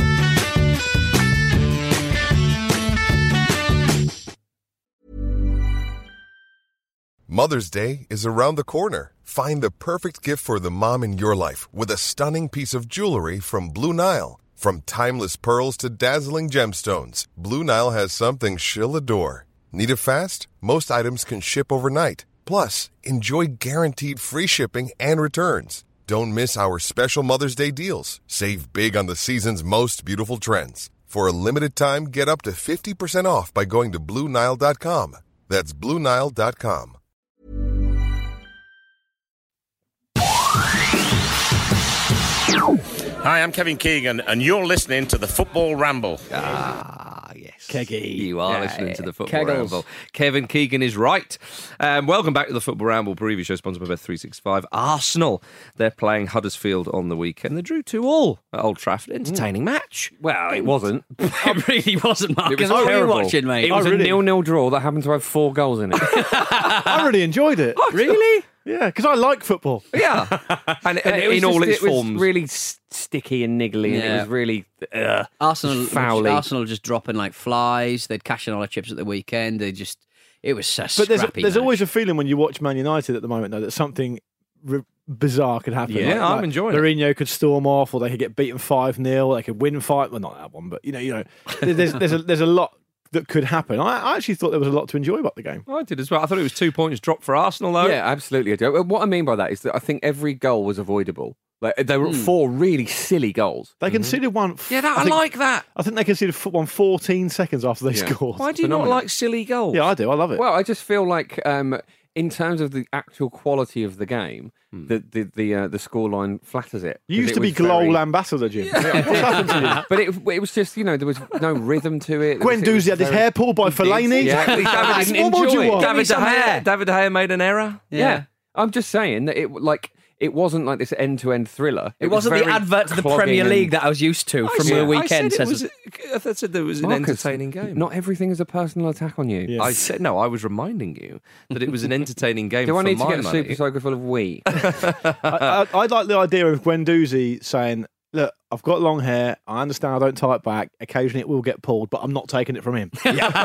Mother's Day is around the corner. Find the perfect gift for the mom in your life with a stunning piece of jewelry from Blue Nile. From timeless pearls to dazzling gemstones, Blue Nile has something she'll adore. Need it fast? Most items can ship overnight. Plus, enjoy guaranteed free shipping and returns. Don't miss our special Mother's Day deals. Save big on the season's most beautiful trends. For a limited time, get up to fifty percent off by going to Blue Nile dot com. That's Blue Nile dot com. Hi, I'm Kevin Keegan, and you're listening to the Football Ramble. Ah, yes. Keggy. You are Yeah, listening to the Football Kegels. Ramble. Kevin Keegan is right. Um, welcome back to the Football Ramble preview show, sponsored by Bet three sixty-five. Arsenal, they're playing Huddersfield on the weekend. They drew two all at Old Trafford. Entertaining match. Well, it wasn't. It really wasn't, Marcus. It was What were you terrible. watching, mate? It was Oh, really? a nil-nil draw that happened to have four goals in it. I really enjoyed it. Really? Yeah, because I like football. Yeah. And, and It was in all just- its it was forms. really s- sticky and niggly, and it Yeah. was really uh, Arsenal, foully. Arsenal just dropping like flies. They'd cash in all their chips at the weekend. They just, it was so But there's scrappy. there's match. always a feeling when you watch Man United at the moment, though, that something r- bizarre could happen. Yeah, I'm enjoying it. Mourinho could storm off, or they could get beaten five nil. They could win five. Well, not that one, but you know, you know, there's there's a, there's a lot that could happen. I, I actually thought there was a lot to enjoy about the game. I did as well. I thought it was two points dropped for Arsenal, though. Yeah, absolutely. I do. What I mean by that is that I think every goal was avoidable. Like there were four really silly goals. They conceded one. f- Yeah, that, I, think, like that. I think they conceded f- one fourteen seconds after they Yeah. scored. Why do you phenomenal. not like silly goals? Yeah, I do. I love it. Well, I just feel like um, in terms of the actual quality of the game, the the the, uh, the scoreline flatters it. you used 'Cause to it be was very- Glol ambassador, Jim. What's happened to you? But it, it was just, you know, there was no rhythm to it. There Gwen was- it was Doozy had his very- hair pulled by He did. Fellaini. Yeah. Exactly. I didn't What more do enjoy you it. want? David De some hair. Gea, David De Gea made an error. Yeah. I'm just saying that it like it wasn't like this end-to-end thriller. It wasn't the very advert to the clogging Premier and- League that I was used to from said- the weekend. I said, it says- was, I said there was an Marcus, entertaining game. Not everything is a personal attack on you. Yeah. I said no. I was reminding you that it was an entertaining game. Do I for need to my get a money. super soaker full of wee? I, I, I like the idea of Gwen Doozy saying, look, I've got long hair. I understand I don't tie it back. Occasionally it will get pulled, but I'm not taking it from him.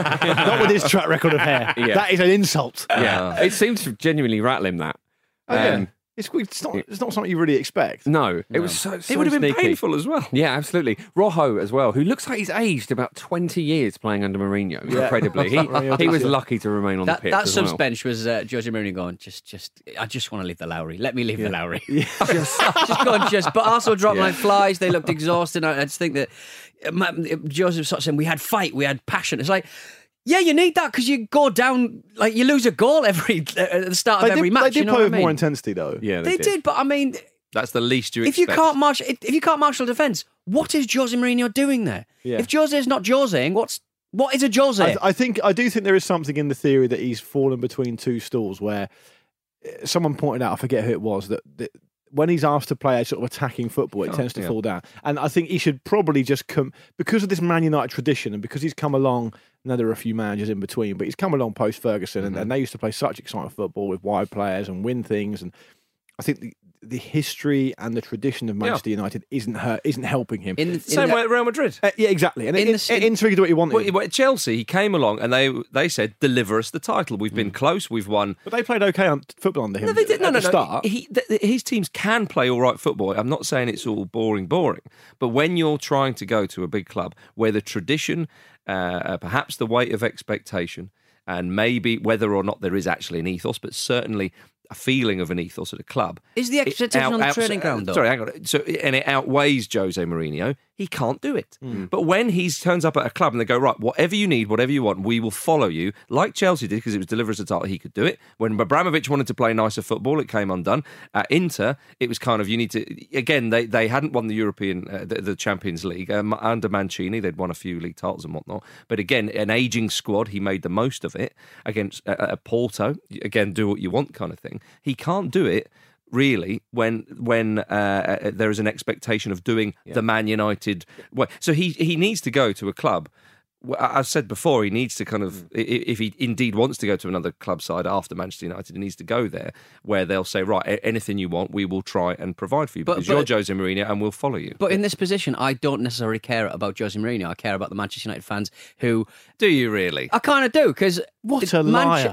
Not with his track record of hair. Yeah. That is an insult. Yeah, it seems to genuinely rattle him that. Oh, yeah. Um, It's, it's not. It's not something you really expect. No, it was so, so It would have been sneaky. painful as well. Yeah, absolutely. Rojo as well, who looks like he's aged about twenty years playing under Mourinho. Yeah. Incredibly, he, Mourinho he does, was yeah. lucky to remain on That, the pitch. that as subs well. bench was uh, Jose Mourinho going, just, just, I just want to leave the Lowry. Let me leave the Lowry. just, just go and just. But Arsenal dropped Yeah. like flies. They looked exhausted. I, I just think that uh, Ma- Jose was sort of saying we had fight, we had passion. It's like, yeah, you need that because you go down, like you lose a goal every at the start of They every did, match. they did you know play what with I mean? more intensity, though. Yeah, They did, but I mean, That's the least you if you expect. can't marshal, if, if you can't marshal defence, what is Jose Mourinho doing there? Yeah. If Jose is not Joseing, what's what is a Jose? I, I think I do think there is something in the theory that he's fallen between two stools. Where uh, someone pointed out, I forget who it was, that, that when he's asked to play a sort of attacking football, it Oh, tends to yeah. fall down. And I think he should probably just come because of this Man United tradition, and because he's come along. Now there are a few managers in between, but he's come along post Ferguson, and, and they used to play such exciting football with wide players and win things. And I think the, the history and the tradition of Manchester United isn't her, isn't helping him. in, in Same the- way at Real Madrid. Uh, yeah, exactly. And In it, the- it, Inter did what he wanted. Well, well, at Chelsea, he came along and they they said, "Deliver us the title. We've been close. We've won." But they played okay on football under him. No, they did. No, at no, the no. start. He, th- th- his teams can play all right football. I'm not saying it's all boring, boring. But when you're trying to go to a big club where the tradition, uh, perhaps the weight of expectation, and maybe whether or not there is actually an ethos, but certainly a feeling of an ethos at a club. Is the it expectation out- on the outs- training ground, though? Sorry, hang on. So, and it outweighs Jose Mourinho. He can't do it. Hmm. But when he turns up at a club and they go, right, whatever you need, whatever you want, we will follow you, like Chelsea did, because it was deliver us a title, he could do it. When Abramovich wanted to play nicer football, it came undone. At Inter, it was kind of, you need to, again, they, they hadn't won the European, uh, the, the Champions League. Um, under Mancini, they'd won a few league titles and whatnot. But again, an ageing squad, he made the most of it. Against uh, uh, Porto, again, do what you want kind of thing. He can't do it really when when uh, uh, there is an expectation of doing the Man United way. So he he needs to go to a club. Well, I- I've said before, he needs to kind of, i- if he indeed wants to go to another club side after Manchester United, he needs to go there where they'll say, right, a- anything you want, we will try and provide for you But- because but- you're Jose Mourinho and we'll follow you. But in this position, I don't necessarily care about Jose Mourinho. I care about the Manchester United fans who Do you really? I kind of do because What a liar.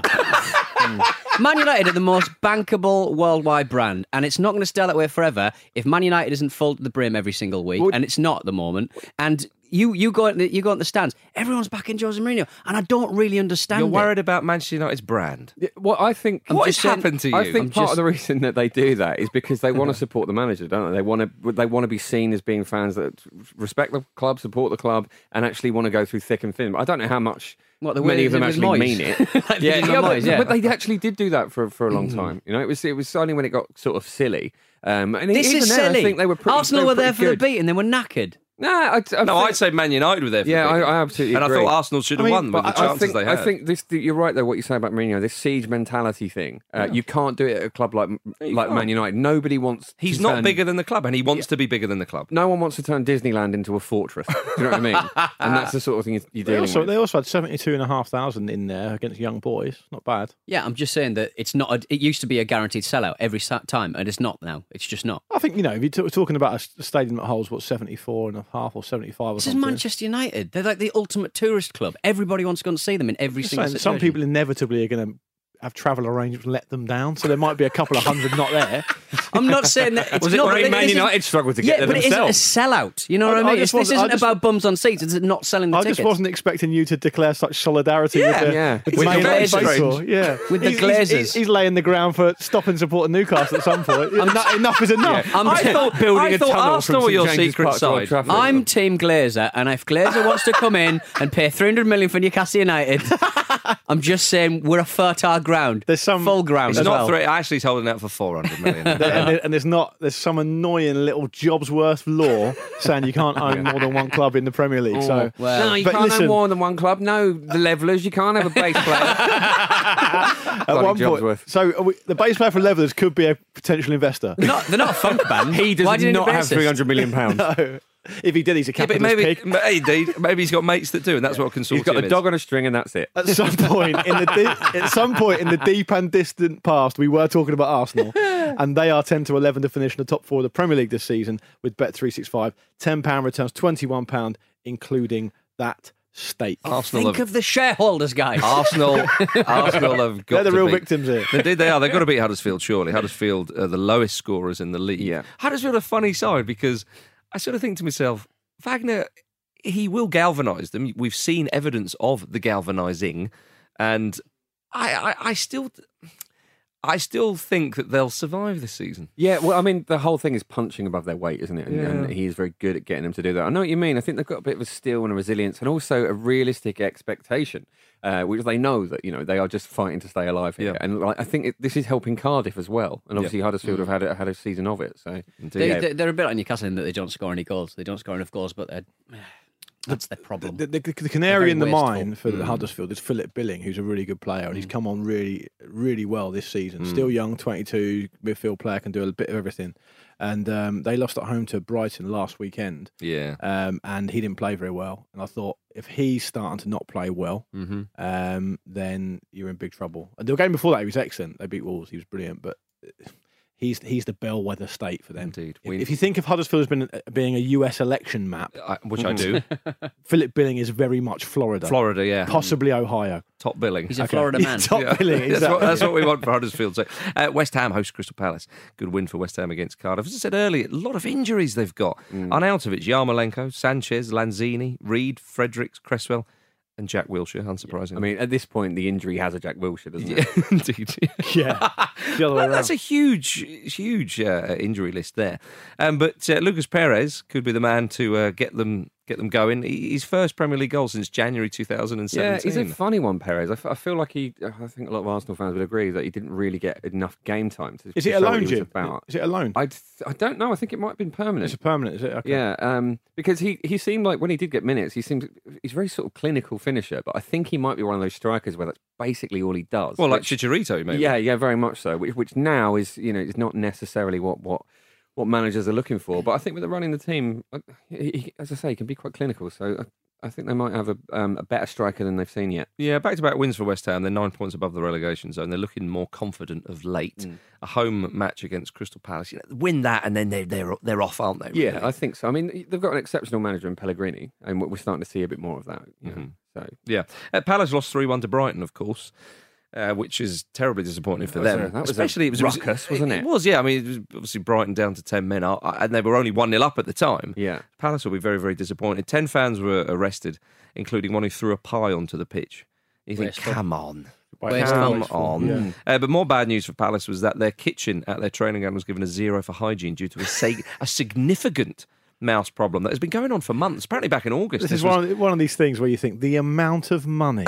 Man United are the most bankable worldwide brand, and it's not going to stay that way forever if Man United isn't full to the brim every single week, Would- and it's not at the moment. And you you go in the, you go in the stands, everyone's backing Jose Mourinho, and I don't really understand. You're it. worried about Manchester United's brand. Yeah, well, I think What just has saying- happened to you? I think I'm part just- of the reason that they do that is because they want to support the manager, don't they? They want to they want to be seen as being fans that respect the club, support the club, and actually want to go through thick and thin. I don't know how much What, the way many they of them did with actually Moyes? mean it. Like they yeah, did with yeah, but, Moyes, yeah. but they actually did do that for for a long time. You know, it was it was only when it got sort of silly. Um, and This even is then, silly. I think they were pretty, Arsenal they were there pretty for the good. beat, and they were knackered. No, I, I No, think- I'd say Man United were there for Yeah, the I, beat. I absolutely And I agree. thought Arsenal should have I mean, won with the But chances I think, they had. I think this. You're right though. What you say about Mourinho, this siege mentality thing. Uh, You can't do it at a club like you like can't. Man United. Nobody wants. He's to not turn- bigger than the club, and he wants to be bigger than the club. No one wants to turn Disneyland into a fortress. Do you know what I mean? And that's the sort of thing you're They dealing also, with. they also had seventy-two and a half thousand in there against young boys. Not bad. Yeah, I'm just saying that it's not. A, it used to be a guaranteed sellout every sa- time, and it's not now. It's just not. I think, you know, if you're t- talking about a s- a stadium that holds, what, seventy-four and a half or seventy-five or This is something. Manchester United. They're like the ultimate tourist club. Everybody wants to go and see them in every Just single saying, situation. some people inevitably are going to have travel arrangements and let them down, so there might be a couple of hundred not there. I'm not saying that. It's Was it not, when it Man isn't- United struggled to Yeah, get there but it isn't a themselves? sellout. You know what I- I I mean? just It's- this wasn't- I isn't just- about bums on seats. It's not selling the I tickets. just wasn't expecting you to declare such solidarity Yeah, with the, yeah. with the With Man the United Glazers. faithful. Yeah. With the He's- he's- Glazers. He's, he's laying the ground for stop and support Newcastle at some point. enough, enough is enough. I'm, I thought, building I a thought tunnel Arsenal from were your St James's secret Park to Old side. Trafford. I'm Team Glazer, and if Glazer wants to come in and pay three hundred million for Newcastle United, I'm just saying we're a fertile ground. There's some- full ground It's as not well. three. Ashley's holding out for four hundred million. and, there- and there's not there's some annoying little Jobsworth law saying you can't own more than one club in the Premier League. So well. no, you but can't listen- have more than one club. No, the Levellers, you can't have a base player. at Bloody one point, Jobsworth. so are we, the base player for Levellers could be a potential investor. They're not, they're not a funk band. He does Why do you need not a have bassist? three hundred million pounds. No. If he did, he's a Yeah, but capitalist maybe, pig. maybe, indeed, maybe he's got mates that do, and that's what a consortium He's got a is. dog on a string, and that's it. At some point in the di- at some point in the deep and distant past, we were talking about Arsenal, and they are ten to eleven to finish in the top four of the Premier League this season with Bet three sixty-five. ten pounds returns twenty-one pounds, including that stake. Arsenal Think have, of the shareholders, guys. Arsenal, Arsenal have got They're the to real beat- victims here. Indeed, they are. They've got to beat Huddersfield, surely. Huddersfield are the lowest scorers in the league. Yeah. Huddersfield are a funny side because I sort of think to myself, Wagner, he will galvanise them. We've seen evidence of the galvanising, and I, I, I still, I still think that they'll survive this season. Yeah, well, I mean, the whole thing is punching above their weight, isn't it? And, Yeah. and he is very good at getting them to do that. I know what you mean. I think they've got a bit of a steel and a resilience, and also a realistic expectation, uh, which they know that you know they are just fighting to stay alive here. Yeah. And like, I think it, this is helping Cardiff as well. And obviously Huddersfield have had a, had a season of it. So They, yeah. they, they're a bit like Newcastle in that they don't score any goals. They don't score enough goals, but they're, that's their problem. The, the, the They're canary very in the wasteful. mine for Huddersfield is Philip Billing, who's a really good player, and he's come on really, really well this season. Still young, twenty-two, midfield player, can do a bit of everything. And um, they lost at home to Brighton last weekend, Yeah. um, and he didn't play very well. And I thought, if he's starting to not play well, Mm-hmm. um, then you're in big trouble. And the game before that, he was excellent. They beat Wolves. He was brilliant, but he's he's the bellwether state for them. Indeed. If, We- if you think of Huddersfield as being, being a U S election map, I, which I do. Philip Billing is very much Florida, Florida, yeah. possibly Ohio. Top billing. He's a Florida man. Top Yeah. billing, that's, exactly. what, that's what we want for Huddersfield. So, uh, West Ham host Crystal Palace. Good win for West Ham against Cardiff. As I said earlier, a lot of injuries they've got. Arnautovic, Yarmolenko, Sanchez, Lanzini, Reed, Fredericks, Cresswell, and Jack Wilshere, unsurprisingly. I mean, at this point, the injury has a Jack Wilshere, doesn't it? Yeah, indeed. Yeah, the other way Well, that's around. a huge, huge uh, injury list there. Um, but uh, Lucas Perez could be the man to uh, get them get them going. He- His first Premier League goal since January two thousand Yeah, seventeen. he's a funny one, Perez. I, f- I feel like he. I think a lot of Arsenal fans would agree that he didn't really get enough game time to. Is to it a show what loan, he was Jim? about. Is it a loan? I I don't know. I think it might have been permanent. It's a permanent, is it? Okay. Yeah, um, because he, he seemed like when he did get minutes, he seemed he's a very sort of clinical finisher. But I think he might be one of those strikers where that's basically all he does. Well, like which- Chicharito, maybe. yeah, yeah, very much so. Which, which now is you know is not necessarily what what. what managers are looking for, but I think with the running the team, uh, he, he, as I say, he can be quite clinical. So I, I think they might have a, um, a better striker than they've seen yet. Yeah, back-to-back wins for West Ham. They're nine points above the relegation zone. They're looking more confident of late. Mm. A home match against Crystal Palace. You know, win that, and then they're they're they're off, aren't they? Yeah, really? I think so. I mean, they've got an exceptional manager in Pellegrini, and we're starting to see a bit more of that. You know? So yeah. Uh, Palace lost three one to Brighton, of course. Uh, which is terribly disappointing for That was them. a- that was a Especially it was ruckus, wasn't it? It was, yeah. I mean, it was obviously Brighton down to ten men, uh, and they were only one nil up at the time. yeah, Palace will be very, very disappointed. Ten fans were arrested, including one who threw a pie onto the pitch. You think, Wasteful. come on. Wasteful. Come Wasteful, on. yeah. Uh, but more bad news for Palace was that their kitchen at their training ground was given a zero for hygiene due to a, sa- a significant mouse problem that has been going on for months, apparently back in August. This, This is was- one of, one of these things where you think the amount of money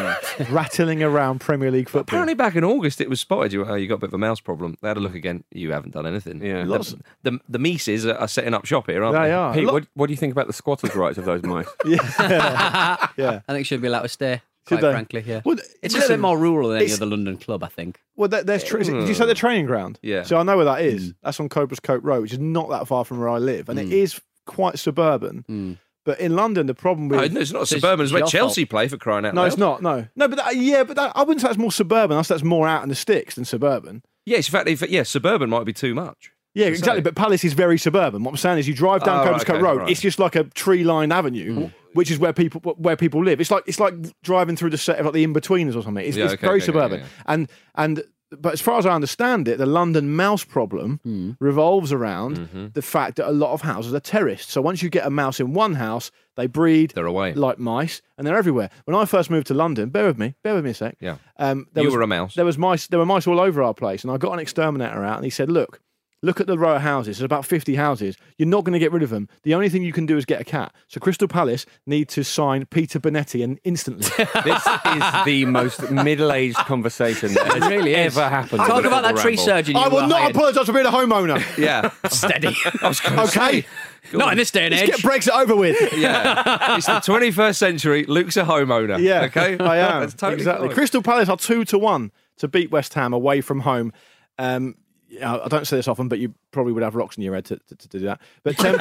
rattling around Premier League football. Apparently, back in August, it was spotted. You, oh, you got a bit of a mouse problem. They had a look again. You haven't done anything. Yeah. the, the, the Mises are, are setting up shop here, aren't They they? are. Pete, Look- what, what do you think about the squatters' rights of those mice? yeah, yeah. I think should be allowed to stay. Should Quite they? frankly, yeah. Well, It's a listen, little bit more rural than any it's- other London club, I think. Well, there, there's tra- is it- did you say the training ground? Yeah. So I know where that is. That's on Cobra's Coat Road, which is not that far from where I live, and it is quite suburban. But in London, the problem with No, no, it's not So it's suburban. It's where your Chelsea play, for crying out no, loud. it's not. No, no, but that, yeah, but that, I wouldn't say that's more suburban. I say that's more out in the sticks than suburban. Yes, in fact, if, yeah, suburban might be too much. Yeah, To exactly. say. But Palace is very suburban. What I'm saying is, you drive down Oh, Cobra's right, Coat okay, Road. right. It's just like a tree-lined avenue, which is where people where people live. It's like it's like driving through the set of like the in-betweeners or something. It's, Yeah, it's okay, very okay, suburban, yeah, yeah. and and. But as far as I understand it, the London mouse problem revolves around Mm-hmm. the fact that a lot of houses are terraced. So once you get a mouse in one house, they breed They're away. like mice, and they're everywhere. When I first moved to London, bear with me, bear with me a sec. Yeah. Um, there You was, were a mouse. There was mice. There were mice all over our place, and I got an exterminator out, and he said, "Look, look at the row of houses. There's about fifty houses. You're not going to get rid of them. The only thing you can do is get a cat. So Crystal Palace need to sign Peter Bonetti and instantly." This is the most middle-aged conversation that has really is. ever happened. on Talk the about that Football tree Ramble. surgeon. You I will were not hired. apologise for being a homeowner. Yeah. Steady. I was gonna Okay, say, Not in this day and let's age. get Brexit over with. yeah. It's the twenty-first century. Luke's a homeowner. Yeah, Okay? I am. That's totally exactly. fine. Crystal Palace are two to one to beat West Ham away from home. Um, yeah, I don't say this often, but you probably would have rocks in your head to, to, to do that. But ten,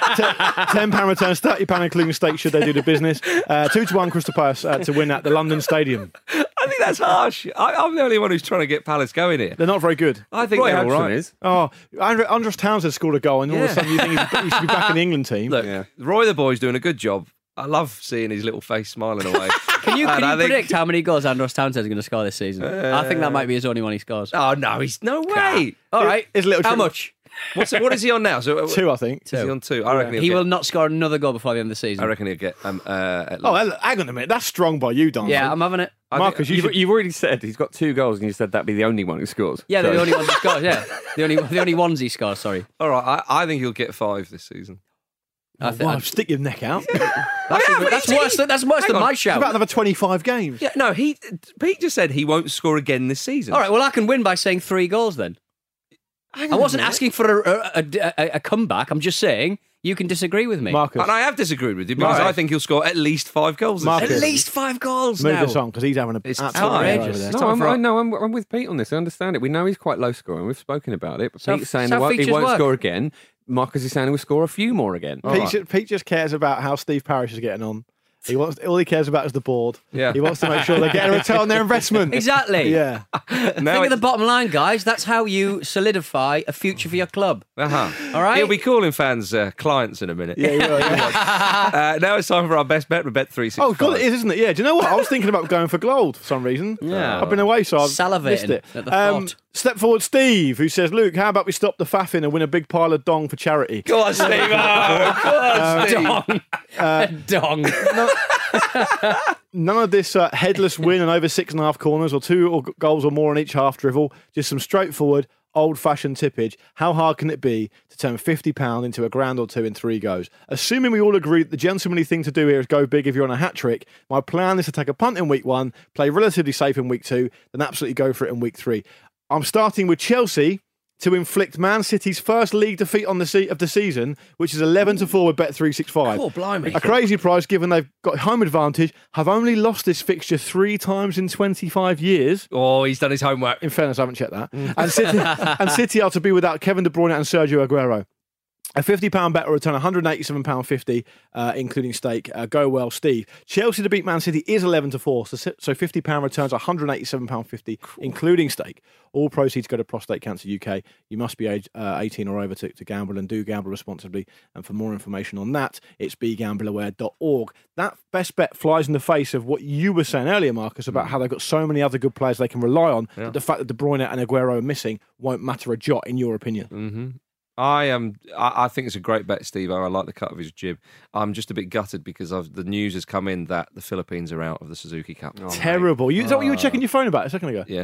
ten pound returns, thirty pound including stake should they do the business. Uh, two to one Crystal Palace uh, to win at the London Stadium. I think that's harsh. I, I'm the only one who's trying to get Palace going here. They're not very good. I think Roy they're all Hodgson right. is. Oh, Andre, Andros Townsend scored a goal, and all of Yeah. a sudden you think he's- he should be back in the England team. Look, Yeah. Roy the boy's doing a good job. I love seeing his little face smiling away. Can you, And can I you think- predict how many goals Andros Townsend is going to score this season? I think that might be his only one he scores. Oh no, he's no way. All right. His little How trick- much? What's what is he on now? So uh, Two, I think. Is he on two? I reckon he'll He get, will not score another goal before the end of the season. I reckon he'll get. Um, uh, at Oh, least- hell, hang on a minute. That's strong by you, Don. Yeah, I'm having it. I Marcus, think- you You've, should... you've already said he's got two goals, and you said that'd be the only one who scores. Yeah, So- the only ones he scores. Yeah, the only the only ones he scores. Sorry, all right. I, I think he'll get five this season. I Oh, think wow, stick your neck out. It's that's, even- but that's he's- worse. Than, that's worse hang than on. my shout. about another twenty-five games. Yeah, no. He Pete just said he won't score again this season. All right, well, I can win by saying three goals then. Hang I on a wasn't minute. asking for a, a, a, a, a comeback. I'm just saying you can disagree with me. Marcus, And I have disagreed with you because Right. I think he'll score at least five goals. This Marcus. season. At least five goals move now. this on because he's having a It's absolute outrageous. over there. It's No, time I'm, for I our- know. I'm, I'm with Pete on this. I understand it. We know he's quite low scoring. We've spoken about it. But So- Pete's saying so he won't, he features won't work. score again. Marcus is saying he'll score a few more again. Pete, ju- Pete just cares about how Steve Parish is getting on. He wants all he cares about is the board. Yeah. He wants to make sure they get a return on their investment. Exactly. Yeah. Now Think of it- the bottom line, guys. That's how you solidify a future for your club. Uh-huh. All right? He'll be calling fans uh, clients in a minute. Yeah, yeah, yeah. Uh, now it's time for our best bet with Bet three sixty-five. Oh, God, it is, isn't it? Yeah. Do you know what? I was thinking about going for gold for some reason. Yeah. I've been away, so I've Salivating missed it. at the Um, thought. step forward, Steve, who says, Luke, how about we stop the faffing and win a big pile of dong for charity? Go on, Steve. Oh, go on, Steve. Dong. Dong. None of this uh, headless win and over six and a half corners or two or goals or more on each half drivel. Just some straightforward, old-fashioned tippage. How hard can it be to turn fifty pounds into a grand or two in three goes? Assuming we all agree that the gentlemanly thing to do here is go big if you're on a hat-trick, my plan is to take a punt in week one, play relatively safe in week two, then absolutely go for it in week three. I'm starting with Chelsea to inflict Man City's first league defeat on the se- of the season, which is eleven to four with Bet three sixty-five. Oh, blimey. A crazy price given they've got home advantage, have only lost this fixture three times in twenty-five years. Oh, he's done his homework. In fairness, I haven't checked that. And City, and City are to be without Kevin De Bruyne and Sergio Aguero. A fifty pounds bet will return one hundred eighty-seven pounds fifty, uh, including stake. Uh, go well, Steve. Chelsea to beat Man City is eleven to four, so, so fifty pounds returns one hundred eighty-seven pounds fifty, including stake. All proceeds go to Prostate Cancer U K. You must be age, uh, eighteen or over to, to gamble, and do gamble responsibly. And for more information on that, it's be gamble aware dot org. That best bet flies in the face of what you were saying earlier, Marcus, about how they've got so many other good players they can rely on, that the fact that De Bruyne and Aguero are missing won't matter a jot, in your opinion. Mm-hmm. I am. I, I think it's a great bet, Steve. I like the cut of his jib. I'm just a bit gutted because of the news has come in that the Philippines are out of the Suzuki Cup. Oh, Terrible. You, is that what you were checking your phone about a second ago? Yeah.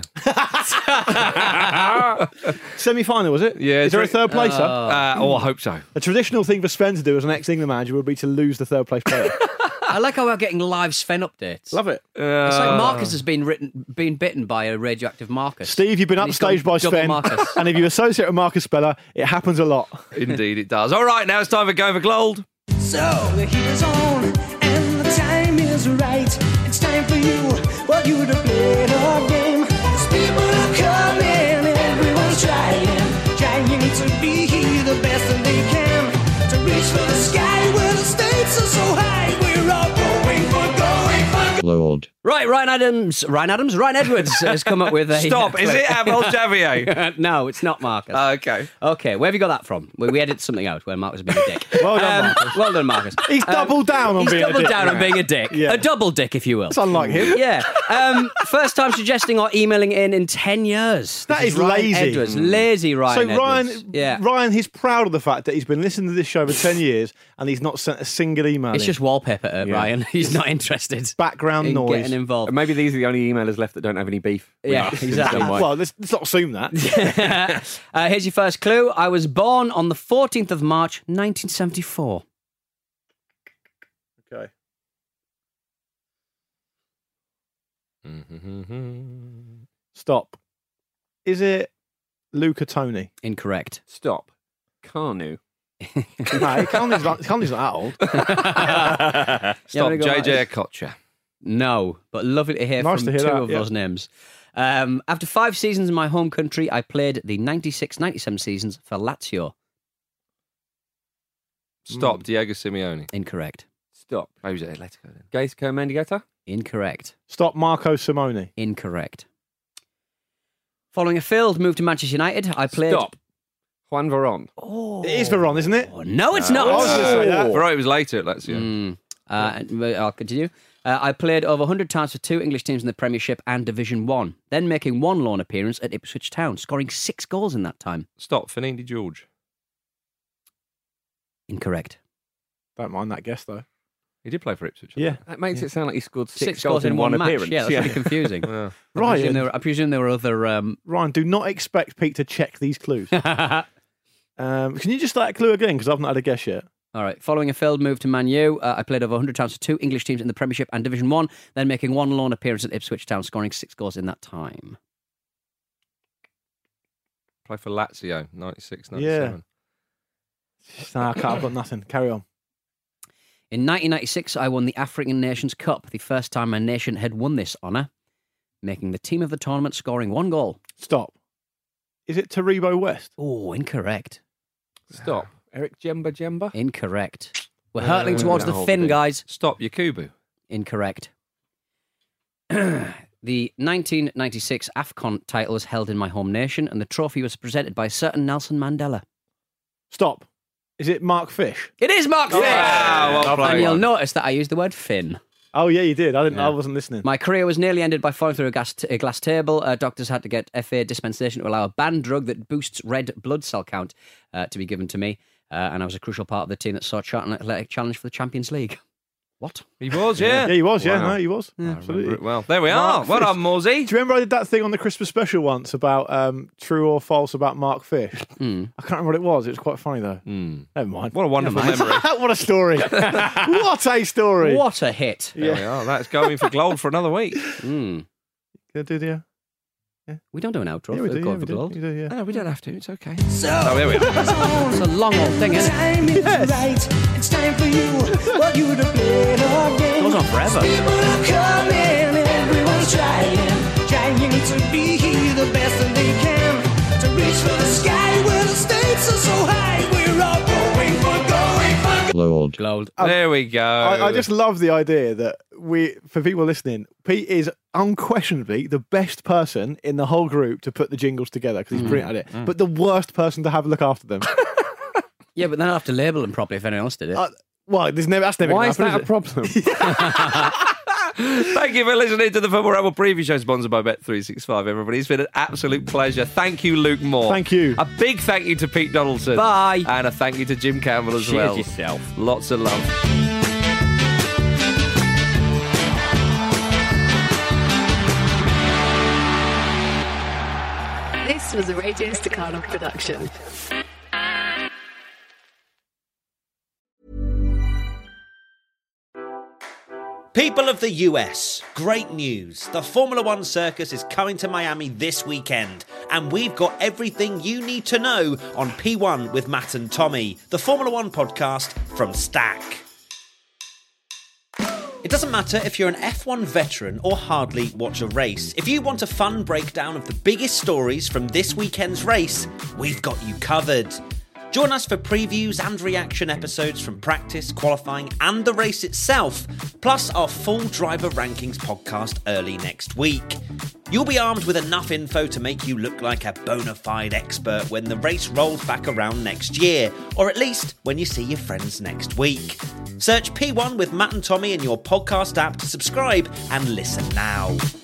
Semi-final, was it? Yeah, Is there a it's- third placer? Uh, oh, I hope so. A traditional thing for Sven to do as an ex-England manager would be to lose the third place player. I like how we're getting live Sven updates. Love it. It's like Marcus has been written, been bitten by a radioactive Marcus. Steve, you've been And he's gone upstaged by double Sven. Marcus. And if you associate with Marcus Speller, it happens a lot. Indeed, it does. All right, now it's time for Going for Gold. So the heat is on and the time is right. It's time for you, for you to play the game. 'Cause people are coming, everyone's trying, trying to be the best that they can. To reach for the sky where the stakes are so high. We're all going for, going for Gold. Right, Ryan Adams, Ryan Adams, Ryan Edwards has come up with a... Stop. Is it Abel Javier? No, it's not Marcus. Okay. Okay, where have you got that from? We, we edited something out where Marcus was being a dick. Well done, Um, Marcus. Well done, Marcus. He's doubled down on He's being a doubled dick. down on being a dick. Yeah. A double dick, if you will. It's unlike him. Yeah. Um, first time suggesting or emailing in in ten years. That This is Ryan lazy. Edwards. Lazy Ryan So Ryan, Edwards. Yeah. Ryan, he's proud of the fact that he's been listening to this show for ten years and he's not sent a single email. It's in. just wallpaper, uh, Yeah. Ryan. He's not interested background in noise. getting involved. Maybe these are the only emailers left that don't have any beef. with Yeah, us in exactly. some way. Well, let's, let's not assume that. uh, here's your first clue. I was born on the fourteenth of March, nineteen seventy-four. Okay. Stop. Is it Luca Toni? Incorrect. Stop. Carnu. No, Conley's not, Conley's not that old. Yeah, Stop. I'm gonna go J J right. Okocha. No, but lovely to hear Nice from to hear two that, of yeah. those names. Um, after five seasons in my home country, I played the ninety-six ninety-seven seasons for Lazio. Stop, Diego Simeone. Incorrect. Stop. Maybe it was Atletico then. Gaisco Mendieta? Incorrect. Stop Marco Simone. Incorrect. Following a failed move to Manchester United, I played... Stop. Juan Varane. Oh, It is Veron, isn't it? Oh, no, it's I not. was gonna say that. Right, it was later at Lazio. Mm. Uh, and I'll continue. Uh, I played over one hundred times for two English teams in the Premiership and Division One, then making one loan appearance at Ipswich Town, scoring six goals in that time. Stop, Fernando George. Incorrect. Don't mind that guess, though. He did play for Ipswich. Yeah. That makes it sound like he scored six, Six, goals in one, match. appearance. Yeah, that's really confusing. Yeah. I Right. presume there were, I presume there were other... Um... Ryan, do not expect Pete to check these clues. um, can you just start a clue again? Because I've not had a guess yet. All right. Following a failed move to Man U, uh, I played over one hundred times for two English teams in the Premiership and Division One, then making one loan appearance at Ipswich Town, scoring six goals in that time. Played for Lazio, ninety-six ninety-seven. Nah, I can't, I've got nothing. Carry on. In nineteen ninety-six, I won the African Nations Cup, the first time my nation had won this honour, making the team of the tournament, scoring one goal. Stop. Is it Taribo West? Oh, incorrect. Stop. Eric Jemba Jemba? Incorrect. We're hurtling Uh, towards the no, fin, but- guys. Stop, Yakubu. Incorrect. The nineteen ninety-six AFCON title was held in my home nation, and the trophy was presented by certain Nelson Mandela. Stop. Is it Mark Fish? It is Mark Fish! Wow, well And played. you'll notice that I used the word fin. Oh, yeah, you did. I didn't. Yeah. I wasn't listening. My career was nearly ended by falling through a, gas t- a glass table. Uh, doctors had to get F A dispensation to allow a banned drug that boosts red blood cell count uh, to be given to me. Uh, and I was a crucial part of the team that sought Charlton Athletic challenge for the Champions League. What? He was, yeah. Yeah, he was. Yeah, Wow. no, he was. I remember Absolutely. it well. There we are. Mark Well Fish. done, Morsey. Do you remember I did that thing on the Christmas special once about um, true or false about Mark Fish? Mm. I can't remember what it was. It was quite funny, though. Mm. Never mind. What a wonderful memory. What a story. What a story. What a hit. There we are. That's going for gold for another week. Mm. Good, did you? We don't do an outro Yeah, we for do. Go Yeah, for we do. Gold. You do, yeah. No, we don't have to. It's okay. So Oh, there we are. It's a long old thing, isn't it? time is Yes. right. It's time for you. What you to play our game. Goes on forever. People are coming, everyone's trying, trying to be the best that they can. To reach for the sky where the stakes are so high. We're all going for going for Gold. Gold. There we go. I, I just love the idea that we, for people listening, Pete is unquestionably the best person in the whole group to put the jingles together because he's brilliant at it, but the worst person to have a look after them. Yeah, but then I'll have to label them properly if anyone else did it. uh, well, there's never, that's never Why going is to that happen, a is it? problem? Thank you for listening to the Football Ramble preview show sponsored by Bet three sixty-five, everybody. It's been an absolute pleasure. Thank you, Luke Moore. Thank you. A big thank you to Pete Donaldson. Bye. And a thank you to Jim Campbell as Cheers well. yourself. Lots of love. This was a Radio Staccato production. People of the U S, great news. The Formula One circus is coming to Miami this weekend, and we've got everything you need to know on P one with Matt and Tommy, the Formula One podcast from Stack. It doesn't matter if you're an F one veteran or hardly watch a race. If you want a fun breakdown of the biggest stories from this weekend's race, we've got you covered. Join us for previews and reaction episodes from practice, qualifying and the race itself, plus our full driver rankings podcast early next week. You'll be armed with enough info to make you look like a bona fide expert when the race rolls back around next year, or at least when you see your friends next week. Search P one with Matt and Tommy in your podcast app to subscribe and listen now.